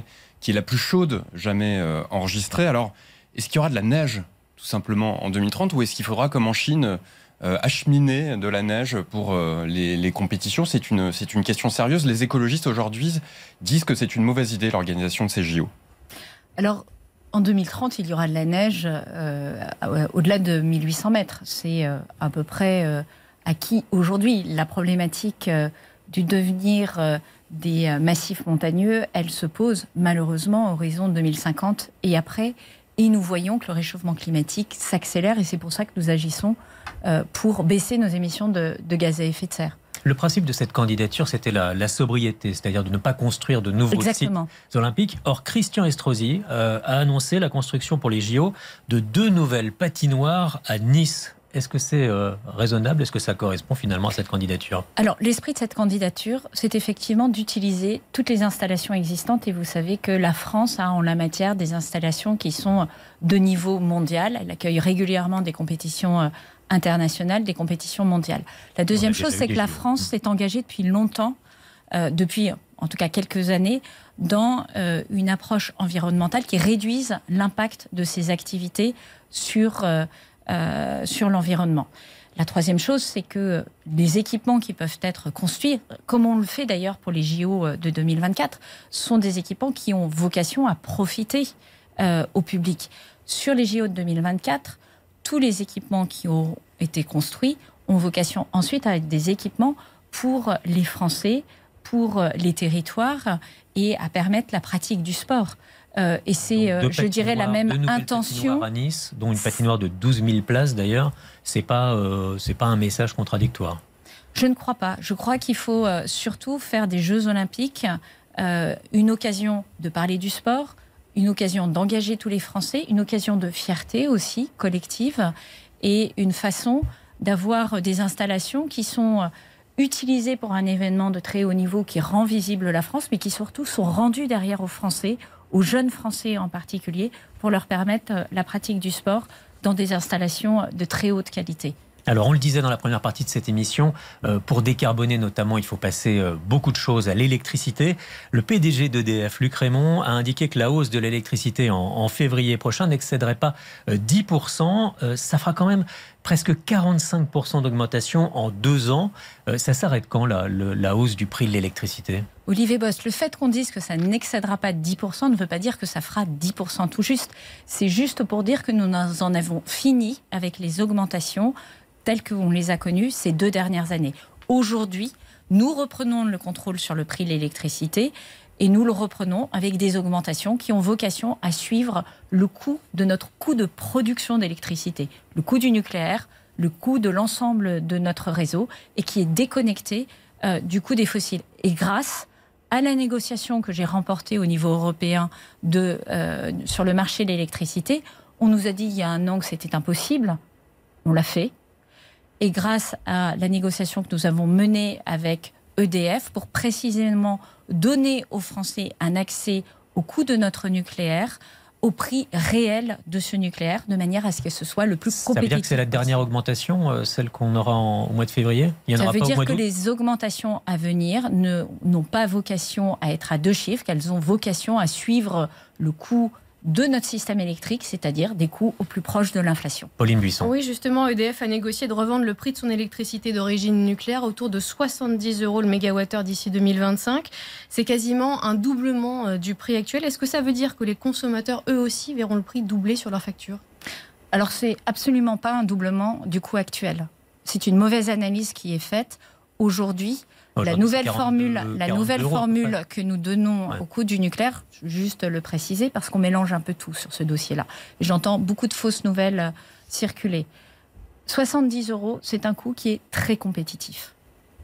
qui est la plus chaude jamais euh, enregistrée. Alors, est-ce qu'il y aura de la neige, tout simplement, en deux mille trente, ou est-ce qu'il faudra, comme en Chine, euh, acheminer de la neige pour euh, les, les compétitions? C'est une, c'est une question sérieuse. Les écologistes, aujourd'hui, disent que c'est une mauvaise idée, l'organisation de ces J O. Alors, en deux mille trente, il y aura de la neige euh, au-delà de mille huit cents mètres. C'est euh, à peu près euh, acquis aujourd'hui. La problématique euh, du devenir euh, des euh, massifs montagneux, elle se pose malheureusement à horizon deux mille cinquante et après. Et nous voyons que le réchauffement climatique s'accélère et c'est pour ça que nous agissons euh, pour baisser nos émissions de, de gaz à effet de serre. Le principe de cette candidature, c'était la, la sobriété, c'est-à-dire de ne pas construire de nouveaux Exactement. sites olympiques. Or, Christian Estrosi euh, a annoncé la construction pour les J O de deux nouvelles patinoires à Nice. Est-ce que c'est euh, raisonnable? Est-ce que ça correspond finalement à cette candidature? Alors, l'esprit de cette candidature, c'est effectivement d'utiliser toutes les installations existantes. Et vous savez que la France a en la matière des installations qui sont de niveau mondial. Elle accueille régulièrement des compétitions euh, internationales, des compétitions mondiales. La deuxième chose, c'est que la France s'est engagée depuis longtemps, euh, depuis en tout cas quelques années, dans euh, une approche environnementale qui réduise l'impact de ces activités sur... Euh, Euh, sur l'environnement. La troisième chose, c'est que les équipements qui peuvent être construits, comme on le fait d'ailleurs pour les J O de deux mille vingt-quatre, sont des équipements qui ont vocation à profiter euh, au public. Sur les J O de deux mille vingt-quatre, tous les équipements qui ont été construits ont vocation ensuite à être des équipements pour les Français, pour les territoires et à permettre la pratique du sport. Euh, et c'est, euh, je dirais, la même intention. À Nice, dont une patinoire de douze mille places d'ailleurs, c'est pas, euh, c'est pas un message contradictoire. Je ne crois pas. Je crois qu'il faut euh, surtout faire des Jeux Olympiques euh, une occasion de parler du sport, une occasion d'engager tous les Français, une occasion de fierté aussi collective et une façon d'avoir des installations qui sont utilisées pour un événement de très haut niveau qui rend visible la France, mais qui surtout sont rendues derrière aux Français, aux jeunes Français en particulier, pour leur permettre la pratique du sport dans des installations de très haute qualité. Alors, on le disait dans la première partie de cette émission, euh, pour décarboner notamment, il faut passer euh, beaucoup de choses à l'électricité. Le P D G d'E D F, Luc Rémont, a indiqué que la hausse de l'électricité en, en février prochain n'excéderait pas euh, dix pour cent. Euh, ça fera quand même presque quarante-cinq pour cent d'augmentation en deux ans. Euh, ça s'arrête quand, la, le, la hausse du prix de l'électricité? Olivier Bost, le fait qu'on dise que ça n'excédera pas dix pour cent ne veut pas dire que ça fera dix pour cent tout juste. C'est juste pour dire que nous en avons fini avec les augmentations telles qu'on les a connues ces deux dernières années. Aujourd'hui, nous reprenons le contrôle sur le prix de l'électricité et nous le reprenons avec des augmentations qui ont vocation à suivre le coût de notre coût de production d'électricité, le coût du nucléaire, le coût de l'ensemble de notre réseau et qui est déconnecté euh, du coût des fossiles. Et grâce à la négociation que j'ai remportée au niveau européen de, euh, sur le marché de l'électricité, on nous a dit il y a un an que c'était impossible, on l'a fait. Et grâce à la négociation que nous avons menée avec E D F pour précisément donner aux Français un accès au coût de notre nucléaire, au prix réel de ce nucléaire, de manière à ce que ce soit le plus compétitif. Ça veut dire que c'est la dernière augmentation, euh, celle qu'on aura en, au mois de février? Il y en Ça aura veut pas dire au mois que d'août? les augmentations à venir ne, n'ont pas vocation à être à deux chiffres, qu'elles ont vocation à suivre le coût de notre système électrique, c'est-à-dire des coûts au plus proche de l'inflation. Pauline Buisson. Oui, justement, E D F a négocié de revendre le prix de son électricité d'origine nucléaire autour de soixante-dix euros le mégawattheure d'ici deux mille vingt-cinq. C'est quasiment un doublement du prix actuel. Est-ce que ça veut dire que les consommateurs, eux aussi, verront le prix doubler sur leur facture? Alors, c'est absolument pas un doublement du coût actuel. C'est une mauvaise analyse qui est faite. Aujourd'hui, La nouvelle formule, la nouvelle formule que nous donnons ouais. au coût du nucléaire, juste le préciser, parce qu'on mélange un peu tout sur ce dossier-là. Et j'entends beaucoup de fausses nouvelles circuler. soixante-dix euros, c'est un coût qui est très compétitif.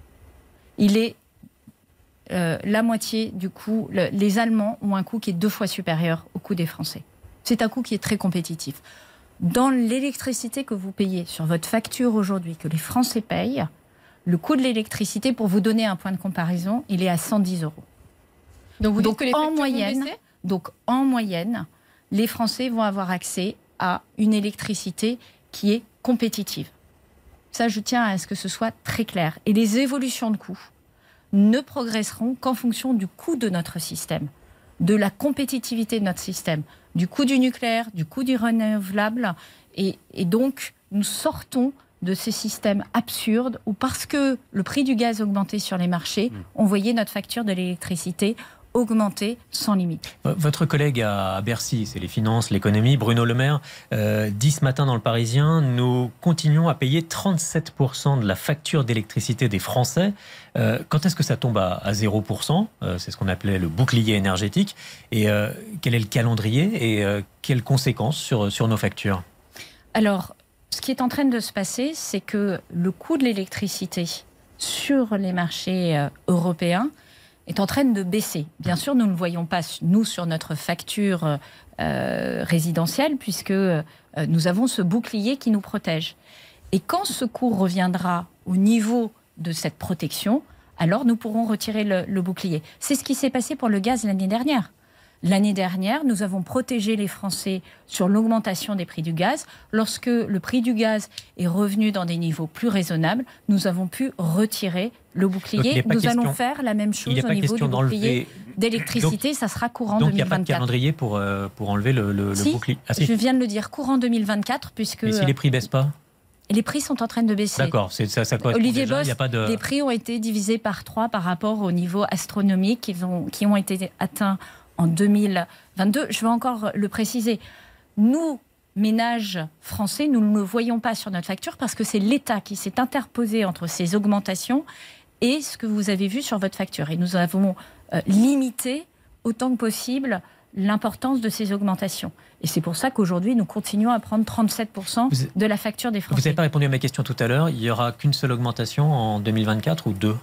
Il est euh, la moitié du coût. Le, les Allemands ont un coût qui est deux fois supérieur au coût des Français. C'est un coût qui est très compétitif. Dans l'électricité que vous payez sur votre facture aujourd'hui, que les Français payent, le coût de l'électricité, pour vous donner un point de comparaison, il est à cent dix euros. Donc, vous donc, dites que les en moyenne, donc en moyenne, les Français vont avoir accès à une électricité qui est compétitive. Ça, je tiens à ce que ce soit très clair. Et les évolutions de coûts ne progresseront qu'en fonction du coût de notre système. de la compétitivité de notre système, du coût du nucléaire, du coût du renouvelable. Et, et donc, nous sortons de ces systèmes absurdes où, parce que le prix du gaz augmentait sur les marchés, on voyait notre facture de l'électricité augmenter sans limite. Votre collègue à Bercy, c'est les finances, l'économie, Bruno Le Maire, euh, dit ce matin dans Le Parisien, nous continuons à payer trente-sept pour cent de la facture d'électricité des Français. Euh, quand est-ce que ça tombe à, à zéro pour cent euh, C'est ce qu'on appelait le bouclier énergétique. Et euh, quel est le calendrier et euh, quelles conséquences sur, sur nos factures? Alors, ce qui est en train de se passer, c'est que le coût de l'électricité sur les marchés euh, européens est en train de baisser. Bien sûr, nous ne le voyons pas, nous, sur notre facture euh, résidentielle, puisque euh, nous avons ce bouclier qui nous protège. Et quand ce coût reviendra au niveau de cette protection, alors nous pourrons retirer le, le bouclier. C'est ce qui s'est passé pour le gaz l'année dernière. L'année dernière, nous avons protégé les Français sur l'augmentation des prix du gaz. Lorsque le prix du gaz est revenu dans des niveaux plus raisonnables, nous avons pu retirer le bouclier. Nous question, allons faire la même chose au niveau du bouclier d'électricité. Ça sera courant donc deux mille vingt-quatre. Donc il n'y a pas de calendrier pour, euh, pour enlever le, le, si, le bouclier. Ah, si, je viens de le dire, courant deux mille vingt-quatre, puisque... Mais si les prix ne baissent pas? Les prix sont en train de baisser. D'accord, c'est, ça, ça correspond Olivier déjà, Boss, y a pas de... les prix ont été divisés par trois par rapport au niveau astronomique qui ont, qui ont été atteints en deux mille vingt-deux. Je vais encore le préciser. Nous, ménages français, nous ne le voyons pas sur notre facture parce que c'est l'État qui s'est interposé entre ces augmentations et ce que vous avez vu sur votre facture. Et nous avons euh, limité autant que possible l'importance de ces augmentations. Et c'est pour ça qu'aujourd'hui, nous continuons à prendre trente-sept pour cent de la facture des Français. Vous n'avez pas répondu à ma question tout à l'heure. Il n'y aura qu'une seule augmentation en deux mille vingt-quatre ou deux?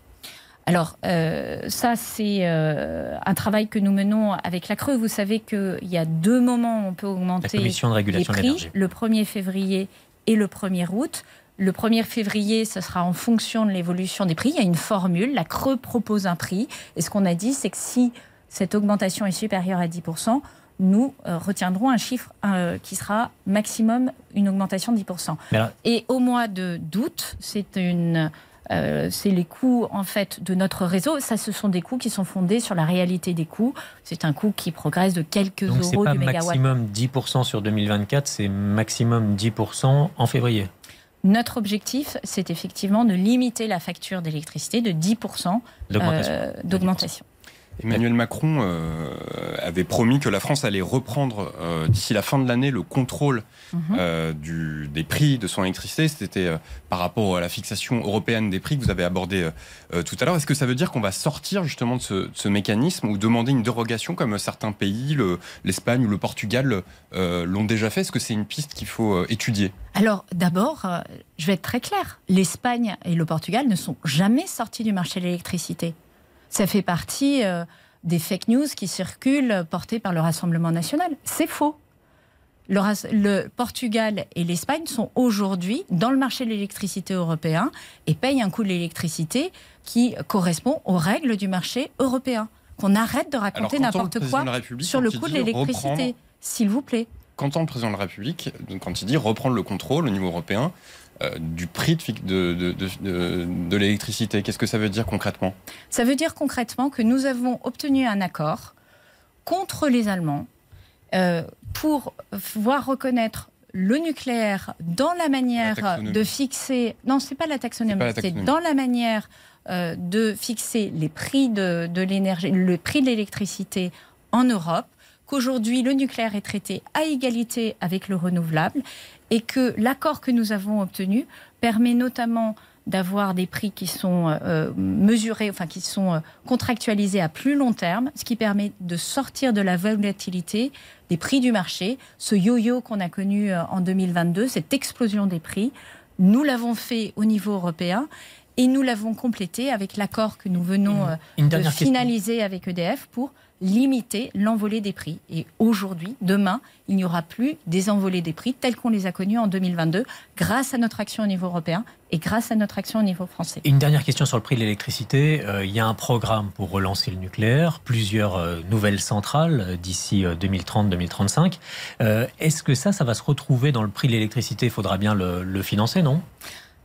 Alors, euh, ça, c'est euh, un travail que nous menons avec la Creux. Vous savez qu'il y a deux moments où on peut augmenter la commission de régulation les prix, de l'énergie. Le premier février et le premier août. Le premier février, ce sera en fonction de l'évolution des prix. Il y a une formule, la Creux propose un prix. Et ce qu'on a dit, c'est que si cette augmentation est supérieure à dix pour cent, nous euh, retiendrons un chiffre euh, qui sera maximum une augmentation de dix pour cent. Là... Et au mois de, d'août, c'est une... Euh, c'est les coûts en fait de notre réseau. Ça, ce sont des coûts qui sont fondés sur la réalité des coûts. C'est un coût qui progresse de quelques Donc, euros du mégawatt. Donc c'est pas maximum dix pour cent sur deux mille vingt-quatre, c'est maximum dix pour cent en février. Notre objectif, c'est effectivement de limiter la facture d'électricité de dix pour cent d'augmentation. Euh, d'augmentation. Emmanuel Macron euh, avait promis que la France allait reprendre euh, d'ici la fin de l'année le contrôle mmh. euh, du, des prix de son électricité. C'était euh, par rapport à la fixation européenne des prix que vous avez abordé euh, tout à l'heure. Est-ce que ça veut dire qu'on va sortir justement de ce, de ce mécanisme ou demander une dérogation comme certains pays, le, l'Espagne ou le Portugal euh, l'ont déjà fait? Est-ce que c'est une piste qu'il faut euh, étudier? Alors d'abord, euh, je vais être très claire. L'Espagne et le Portugal ne sont jamais sortis du marché de l'électricité. Ça fait partie euh, des fake news qui circulent portées par le Rassemblement national. C'est faux. Le, le Portugal et l'Espagne sont aujourd'hui dans le marché de l'électricité européen et payent un coût de l'électricité qui correspond aux règles du marché européen. Qu'on arrête de raconter n'importe quoi sur le coût de l'électricité, reprendre... s'il vous plaît. Qu'entend le président de la République quand il dit reprendre le contrôle au niveau européen Euh, du prix de, de, de, de, de l'électricité? Qu'est-ce que ça veut dire concrètement? Ça veut dire concrètement que nous avons obtenu un accord contre les Allemands euh, pour voir reconnaître le nucléaire dans la manière la de fixer... Non, ce n'est pas la taxonomie, pas la taxonomie. C'est dans la manière euh, de fixer les prix de, de l'énergie, le prix de l'électricité en Europe, qu'aujourd'hui le nucléaire est traité à égalité avec le renouvelable et que l'accord que nous avons obtenu permet notamment d'avoir des prix qui sont euh, mesurés, enfin qui sont euh, contractualisés à plus long terme, ce qui permet de sortir de la volatilité des prix du marché, ce yo-yo qu'on a connu euh, en deux mille vingt-deux, cette explosion des prix. Nous l'avons fait au niveau européen et nous l'avons complété avec l'accord que nous venons euh, de finaliser question. avec E D F pour limiter l'envolée des prix. Et aujourd'hui, demain, il n'y aura plus des envolées des prix telles qu'on les a connues en deux mille vingt-deux grâce à notre action au niveau européen et grâce à notre action au niveau français. Une dernière question sur le prix de l'électricité. Euh, il y a un programme pour relancer le nucléaire, plusieurs euh, nouvelles centrales euh, d'ici euh, deux mille trente deux mille trente-cinq. Euh, est-ce que ça, ça va se retrouver dans le prix de l'électricité? Il faudra bien le, le financer, non? Alors,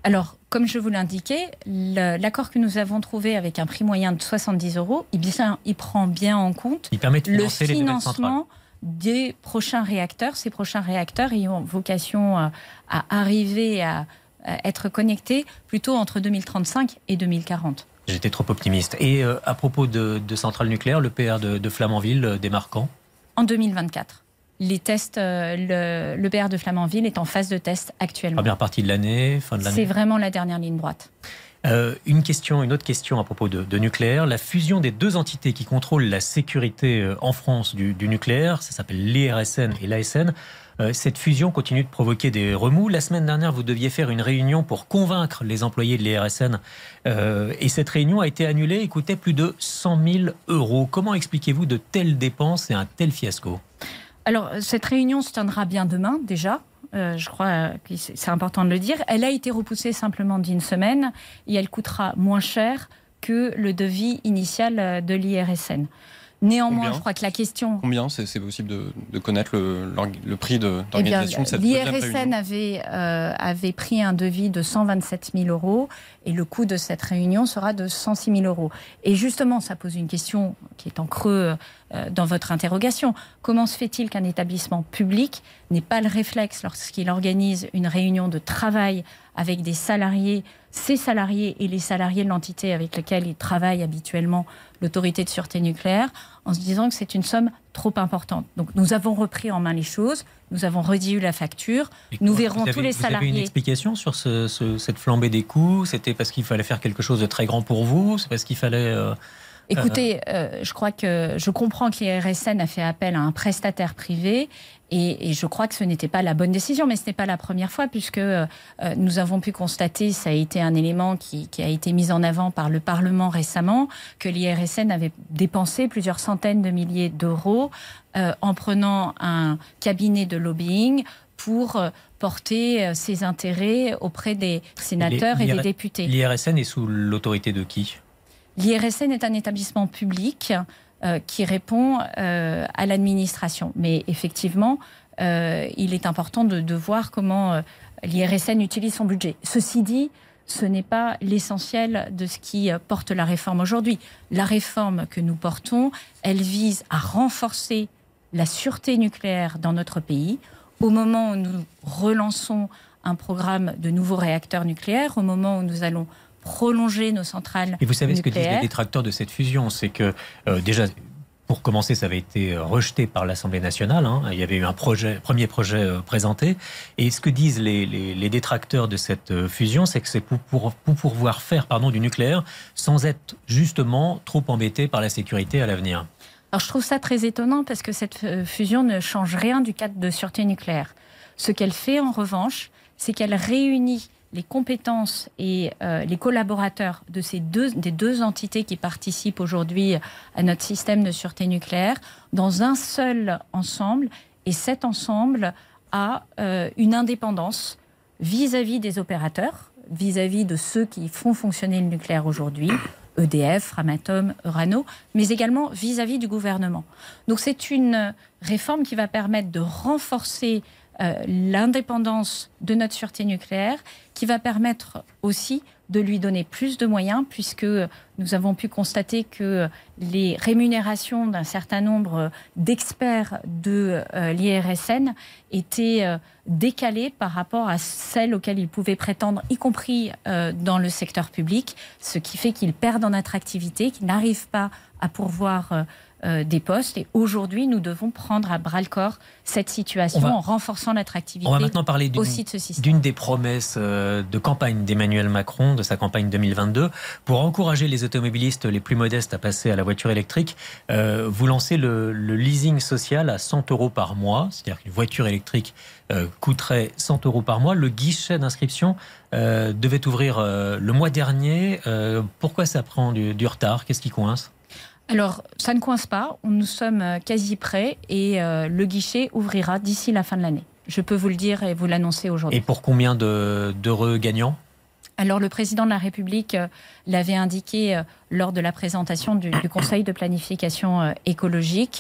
comme je vous l'indiquais, l'accord que nous avons trouvé avec un prix moyen de soixante-dix euros, il, bien, il prend bien en compte il permet de le financement des prochains réacteurs. Ces prochains réacteurs ayant vocation à, à arriver à, à être connectés plutôt entre deux mille trente-cinq et deux mille quarante. J'étais trop optimiste. Et euh, à propos de, de centrales nucléaires, le P R de, de Flamanville euh, démarre quand ? En deux mille vingt-quatre. Les tests, euh, le, le P R de Flamanville est en phase de test actuellement. Première partie de l'année, fin de l'année. C'est vraiment la dernière ligne droite. Euh, une question, une autre question à propos de, de nucléaire. La fusion des deux entités qui contrôlent la sécurité en France du, du nucléaire, ça s'appelle l'I R S N et l'A S N. Euh, cette fusion continue de provoquer des remous. La semaine dernière, vous deviez faire une réunion pour convaincre les employés de l'I R S N. Euh, et cette réunion a été annulée et coûtait plus de cent mille euros. Comment expliquez-vous de telles dépenses et un tel fiasco ? Alors, cette réunion se tiendra bien demain, déjà. Euh, je crois que c'est important de le dire. Elle a été repoussée simplement d'une semaine et elle coûtera moins cher que le devis initial de l'I R S N. Néanmoins, Combien je crois que la question... Combien c'est, c'est possible de, de connaître le, le prix de, d'organisation eh bien, de cette l'I R S N avait, euh, avait pris un devis de cent vingt-sept mille euros et le coût de cette réunion sera de cent six mille euros. Et justement, ça pose une question qui est en creux euh, dans votre interrogation. Comment se fait-il qu'un établissement public n'ait pas le réflexe lorsqu'il organise une réunion de travail avec des salariés, ses salariés et les salariés de l'entité avec lesquels il travaille habituellement, l'autorité de sûreté nucléaire, en se disant que c'est une somme trop importante. Donc nous avons repris en main les choses, nous avons réduit la facture, nous verrons avez, tous les vous salariés... Vous avez une explication sur ce, ce, cette flambée des coûts ? C'était parce qu'il fallait faire quelque chose de très grand pour vous ? C'est parce qu'il fallait... Euh... Écoutez, euh, je crois que je comprends que l'I R S N a fait appel à un prestataire privé et, et je crois que ce n'était pas la bonne décision, mais ce n'est pas la première fois puisque euh, nous avons pu constater, ça a été un élément qui, qui a été mis en avant par le Parlement récemment, que l'I R S N avait dépensé plusieurs centaines de milliers d'euros euh, en prenant un cabinet de lobbying pour euh, porter euh, ses intérêts auprès des sénateurs Les, et des députés. L'I R S N est sous l'autorité de qui ? L'I R S N est un établissement public euh, qui répond euh, à l'administration. Mais effectivement, euh, il est important de, de voir comment euh, l'I R S N utilise son budget. Ceci dit, ce n'est pas l'essentiel de ce qui porte la réforme aujourd'hui. La réforme que nous portons, elle vise à renforcer la sûreté nucléaire dans notre pays. Au moment où nous relançons un programme de nouveaux réacteurs nucléaires, au moment où nous allons prolonger nos centrales nucléaires. Et vous savez nucléaires. Ce que disent les détracteurs de cette fusion, c'est que euh, déjà, pour commencer, ça avait été rejeté par l'Assemblée nationale. Hein. Il y avait eu un projet, premier projet euh, présenté. Et ce que disent les, les, les détracteurs de cette euh, fusion, c'est que c'est pour, pour, pour pouvoir faire pardon, du nucléaire sans être justement trop embêté par la sécurité à l'avenir. Alors je trouve ça très étonnant parce que cette fusion ne change rien du cadre de sûreté nucléaire. Ce qu'elle fait en revanche, c'est qu'elle réunit les compétences et euh, les collaborateurs de ces deux, des deux entités qui participent aujourd'hui à notre système de sûreté nucléaire dans un seul ensemble. Et cet ensemble a euh, une indépendance vis-à-vis des opérateurs, vis-à-vis de ceux qui font fonctionner le nucléaire aujourd'hui, E D F, Framatome, Orano, mais également vis-à-vis du gouvernement. Donc c'est une réforme qui va permettre de renforcer Euh, l'indépendance de notre sûreté nucléaire, qui va permettre aussi de lui donner plus de moyens, puisque nous avons pu constater que les rémunérations d'un certain nombre d'experts de euh, l'I R S N étaient euh, décalées par rapport à celles auxquelles ils pouvaient prétendre, y compris euh, dans le secteur public, ce qui fait qu'ils perdent en attractivité, qu'ils n'arrivent pas à pourvoir euh, Euh, des postes. Et aujourd'hui, nous devons prendre à bras-le-corps cette situation va, en renforçant l'attractivité on va maintenant parler d'une, aussi de ce système. D'une des promesses euh, de campagne d'Emmanuel Macron, de sa campagne deux mille vingt-deux, pour encourager les automobilistes les plus modestes à passer à la voiture électrique. Euh, vous lancez le, le leasing social à cent euros par mois, c'est-à-dire qu'une voiture électrique euh, coûterait cent euros par mois. Le guichet d'inscription euh, devait ouvrir euh, le mois dernier. Euh, pourquoi ça prend du, du retard ? Qu'est-ce qui coince ? Alors, ça ne coince pas. Nous sommes quasi prêts et euh, le guichet ouvrira d'ici la fin de l'année. Je peux vous le dire et vous l'annoncer aujourd'hui. Et pour combien de, d'heureux gagnants ? Alors, le président de la République euh, l'avait indiqué euh, lors de la présentation du, du Conseil de planification euh, écologique.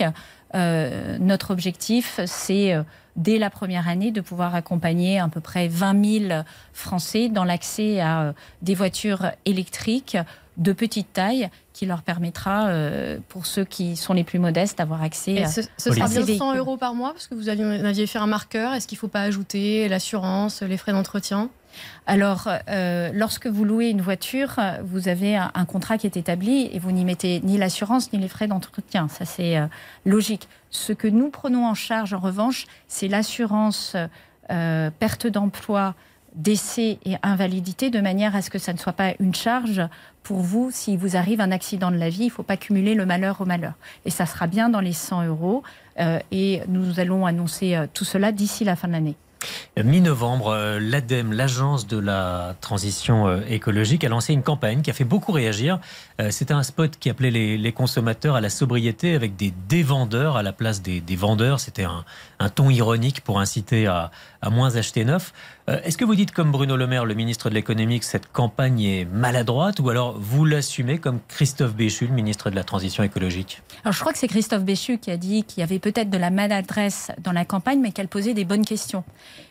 euh, notre objectif, c'est euh, dès la première année de pouvoir accompagner à peu près vingt mille Français dans l'accès à euh, des voitures électriques de petite taille qui leur permettra, euh, pour ceux qui sont les plus modestes, d'avoir accès Et à ce, ce sera bien véhicules. cent euros par mois, parce que vous aviez, vous aviez fait un marqueur. Est-ce qu'il ne faut pas ajouter l'assurance, les frais d'entretien ? Alors, euh, lorsque vous louez une voiture, vous avez un, un contrat qui est établi et vous n'y mettez ni l'assurance ni les frais d'entretien. Ça, c'est euh, logique. Ce que nous prenons en charge, en revanche, c'est l'assurance euh, perte d'emploi, décès et invalidité, de manière à ce que ça ne soit pas une charge pour vous. S'il vous arrive un accident de la vie, il ne faut pas cumuler le malheur au malheur. Et ça sera bien dans les cent euros. Euh, et nous allons annoncer euh, tout cela d'ici la fin de l'année. Mi-novembre, l'ADEME, l'agence de la transition écologique, a lancé une campagne qui a fait beaucoup réagir. C'était un spot qui appelait les, les consommateurs à la sobriété avec des dévendeurs à la place des, des vendeurs. C'était un, un ton ironique pour inciter à, à moins acheter neuf. Est-ce que vous dites, comme Bruno Le Maire, le ministre de l'économie, que cette campagne est maladroite, ou alors vous l'assumez comme Christophe Béchu, le ministre de la transition écologique ? Alors je crois que c'est Christophe Béchu qui a dit qu'il y avait peut-être de la maladresse dans la campagne, mais qu'elle posait des bonnes questions.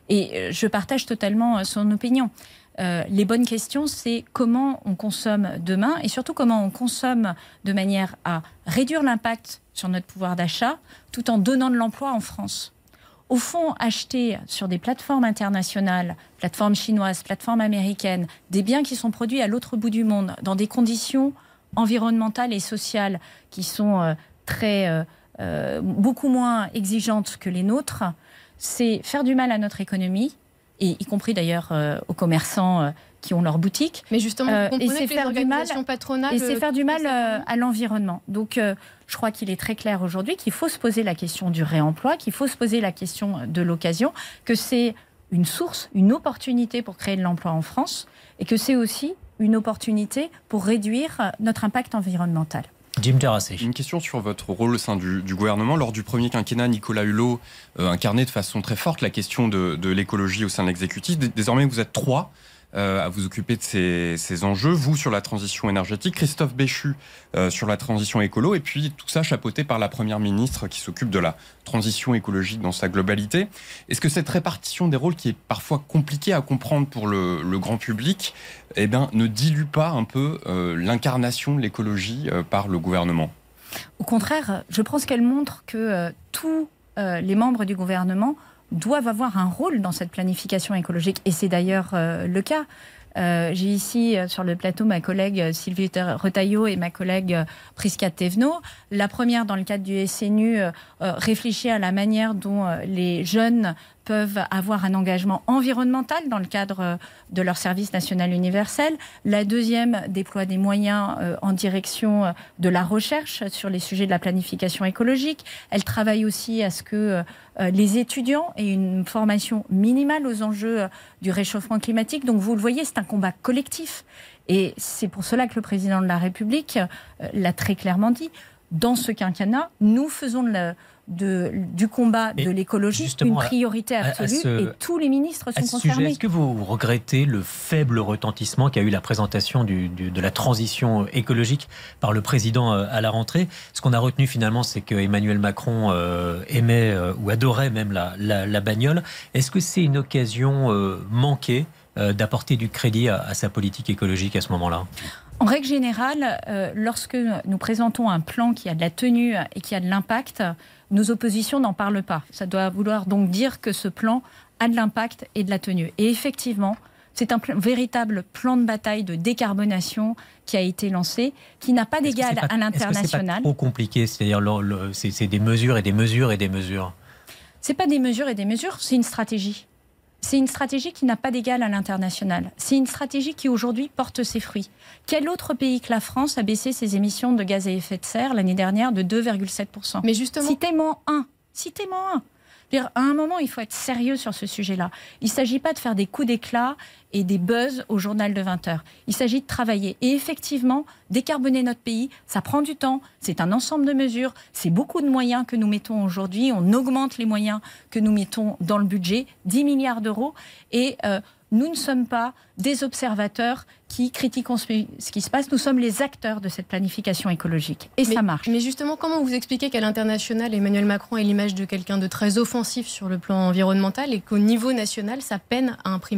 Et je partage totalement son opinion. Euh, les bonnes questions, c'est comment on consomme demain et surtout comment on consomme de manière à réduire l'impact sur notre pouvoir d'achat tout en donnant de l'emploi en France. Au fond, acheter sur des plateformes internationales, plateformes chinoises, plateformes américaines, des biens qui sont produits à l'autre bout du monde, dans des conditions environnementales et sociales qui sont euh, très, euh, euh, beaucoup moins exigeantes que les nôtres, c'est faire du mal à notre économie, et y compris d'ailleurs euh, aux commerçants euh, qui ont leur boutique. Mais justement, Euh, vous et comprenez c'est que les faire du mal, organisations patronales... et c'est faire du mal euh, euh, à l'environnement. Donc, euh, je crois qu'il est très clair aujourd'hui qu'il faut se poser la question du réemploi, qu'il faut se poser la question de l'occasion, que c'est une source, une opportunité pour créer de l'emploi en France, et que c'est aussi une opportunité pour réduire notre impact environnemental. Jim Terrassé. Une question sur votre rôle au sein du, du gouvernement. Lors du premier quinquennat, Nicolas Hulot euh, incarnait de façon très forte la question de, de l'écologie au sein de l'exécutif. Désormais, vous êtes trois euh, à vous occuper de ces, ces enjeux. Vous sur la transition énergétique, Christophe Béchu euh, sur la transition écolo, et puis tout ça chapeauté par la Première ministre qui s'occupe de la transition écologique dans sa globalité. Est-ce que cette répartition des rôles, qui est parfois compliquée à comprendre pour le, le grand public, eh bien, ne dilue pas un peu euh, l'incarnation de l'écologie euh, par le gouvernement ? Au contraire, je pense qu'elle montre que euh, tous euh, les membres du gouvernement doivent avoir un rôle dans cette planification écologique. Et c'est d'ailleurs euh, le cas. Euh, j'ai ici euh, sur le plateau ma collègue euh, Sylvie Retailleau et ma collègue euh, Prisca Thévenot. La première, dans le cadre du S N U, euh, euh, réfléchit à la manière dont euh, les jeunes peuvent avoir un engagement environnemental dans le cadre de leur service national universel. La deuxième déploie des moyens euh, en direction de la recherche sur les sujets de la planification écologique. Elle travaille aussi à ce que euh, les étudiants aient une formation minimale aux enjeux euh, du réchauffement climatique. Donc vous le voyez, c'est un combat collectif. Et c'est pour cela que le président de la République euh, l'a très clairement dit. Dans ce quinquennat, nous faisons le... De, du combat Et de l'écologie une priorité absolue, à, à ce, et tous les ministres sont à ce concernés. Sujet, est-ce que vous regrettez le faible retentissement qu'a eu la présentation du, du, de la transition écologique par le président à la rentrée ? Ce qu'on a retenu finalement, c'est que Emmanuel Macron euh, aimait euh, ou adorait même la, la, la bagnole. Est-ce que c'est une occasion euh, manquée euh, d'apporter du crédit à, à sa politique écologique à ce moment-là ? En règle générale, euh, lorsque nous présentons un plan qui a de la tenue et qui a de l'impact, nos oppositions n'en parlent pas. Ça doit vouloir donc dire que ce plan a de l'impact et de la tenue. Et effectivement, c'est un pl- véritable plan de bataille de décarbonation qui a été lancé, qui n'a pas d'égal à l'international. Est-ce que c'est pas trop compliqué ? C'est-à-dire, le, le, c'est, c'est des mesures et des mesures et des mesures. C'est pas des mesures et des mesures, c'est une stratégie. C'est une stratégie qui n'a pas d'égal à l'international. C'est une stratégie qui aujourd'hui porte ses fruits. Quel autre pays que la France a baissé ses émissions de gaz à effet de serre l'année dernière de deux virgule sept pour cent ? Mais justement... Citez-moi un. Citez-moi un. À un moment, il faut être sérieux sur ce sujet-là. Il ne s'agit pas de faire des coups d'éclat et des buzz au journal de vingt heures. Il s'agit de travailler. Et effectivement, décarboner notre pays, ça prend du temps. C'est un ensemble de mesures. C'est beaucoup de moyens que nous mettons aujourd'hui. On augmente les moyens que nous mettons dans le budget, dix milliards d'euros. Et euh, nous ne sommes pas des observateurs qui critiquent ce qui se passe. Nous sommes les acteurs de cette planification écologique. Et mais, ça marche. Mais justement, comment vous expliquez qu'à l'international, Emmanuel Macron ait l'image de quelqu'un de très offensif sur le plan environnemental et qu'au niveau national, ça peine à imprimer ?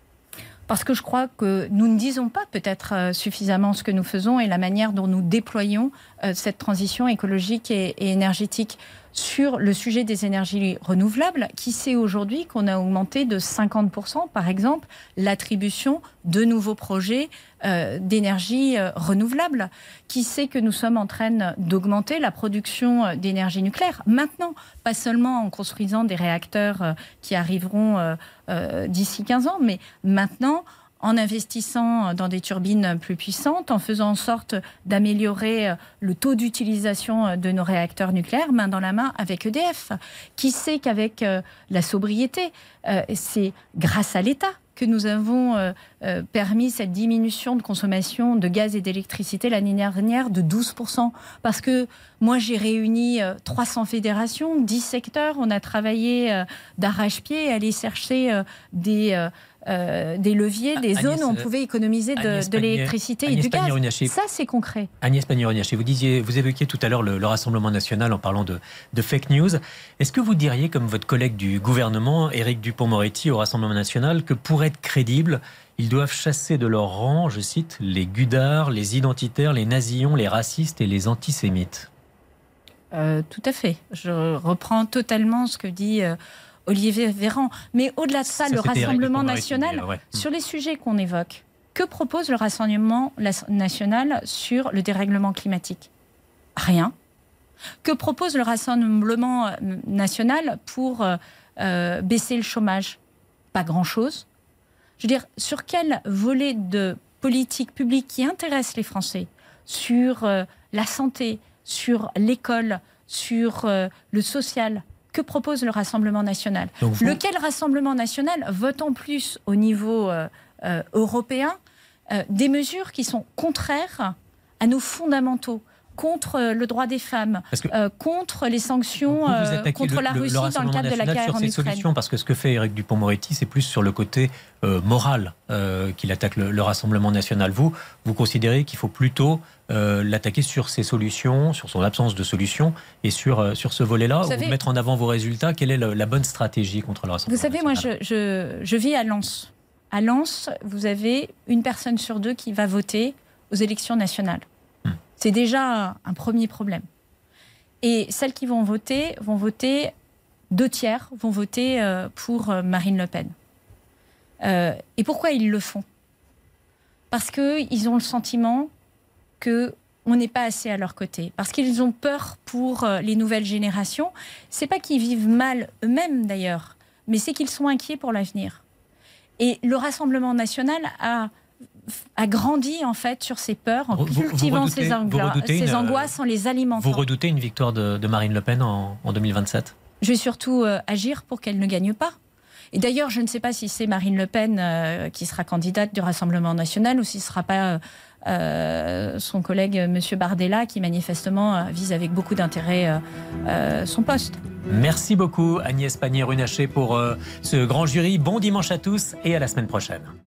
Parce que je crois que nous ne disons pas peut-être suffisamment ce que nous faisons et la manière dont nous déployons cette transition écologique et, et énergétique. Sur le sujet des énergies renouvelables, qui sait aujourd'hui qu'on a augmenté de cinquante pour cent, par exemple, l'attribution de nouveaux projets euh, d'énergie euh, renouvelable? Qui sait que nous sommes en train d'augmenter la production d'énergie nucléaire maintenant, pas seulement en construisant des réacteurs euh, qui arriveront euh, euh, d'ici quinze ans, mais maintenant en investissant dans des turbines plus puissantes, en faisant en sorte d'améliorer le taux d'utilisation de nos réacteurs nucléaires, main dans la main avec E D F. Qui sait qu'avec la sobriété, c'est grâce à l'État que nous avons permis cette diminution de consommation de gaz et d'électricité l'année dernière de douze pour cent. Parce que moi, j'ai réuni trois cents fédérations, dix secteurs. On a travaillé d'arrache-pied, aller chercher des... Euh, des leviers, des Agnès, zones où on pouvait économiser de, de l'électricité et du gaz. Ça, c'est concret. Agnès Pannier-Runacher, vous disiez, vous évoquiez tout à l'heure le, le Rassemblement national en parlant de, de fake news. Est-ce que vous diriez, comme votre collègue du gouvernement, Éric Dupond-Moretti, au Rassemblement national, que pour être crédibles, ils doivent chasser de leur rang, je cite, les gudards, les identitaires, les nazillons, les racistes et les antisémites? euh, Tout à fait. Je reprends totalement ce que dit... Euh, Olivier Véran. Mais au-delà de ça, ça le Rassemblement national, ouais. sur les sujets qu'on évoque, que propose le Rassemblement national sur le dérèglement climatique? Rien. Que propose le Rassemblement national pour euh, baisser le chômage? Pas grand-chose. Je veux dire, sur quel volet de politique publique qui intéresse les Français? Sur euh, la santé, sur l'école, sur euh, le social? Que propose le Rassemblement national? vous... Lequel Rassemblement national vote en plus au niveau euh, euh, européen euh, des mesures qui sont contraires à nos fondamentaux, contre le droit des femmes, que... euh, contre les sanctions, vous, vous euh, contre le, la Russie le dans le cadre de la guerre en Ukraine. Solutions, parce que ce que fait Éric Dupond-Moretti, c'est plus sur le côté euh, moral euh, qu'il attaque le, le Rassemblement national. Vous, vous considérez qu'il faut plutôt euh, l'attaquer sur ses solutions, sur son absence de solutions, et sur, euh, sur ce volet-là, vous, savez, vous mettre en avant vos résultats. Quelle est le, la bonne stratégie contre le Rassemblement national? Vous savez, moi, je, je, je vis à Lens. À Lens, vous avez une personne sur deux qui va voter aux élections nationales. C'est déjà un premier problème. Et celles qui vont voter, vont voter, deux tiers vont voter pour Marine Le Pen. Euh, et pourquoi ils le font? Parce qu'ils ont le sentiment qu'on n'est pas assez à leur côté. Parce qu'ils ont peur pour les nouvelles générations. C'est pas qu'ils vivent mal eux-mêmes d'ailleurs, mais c'est qu'ils sont inquiets pour l'avenir. Et le Rassemblement national a... a grandi en fait sur ses peurs, en vous, cultivant vous redoutez, ses, angla- ses une, angoisses, en les alimentant. Vous redoutez une victoire de, de Marine Le Pen en, en deux mille vingt-sept? Je vais surtout euh, agir pour qu'elle ne gagne pas. Et d'ailleurs, je ne sais pas si c'est Marine Le Pen euh, qui sera candidate du Rassemblement national ou si ce ne sera pas euh, son collègue M. Bardella qui manifestement euh, vise avec beaucoup d'intérêt euh, euh, son poste. Merci beaucoup Agnès Pannier-Runacher pour euh, ce grand jury. Bon dimanche à tous et à la semaine prochaine.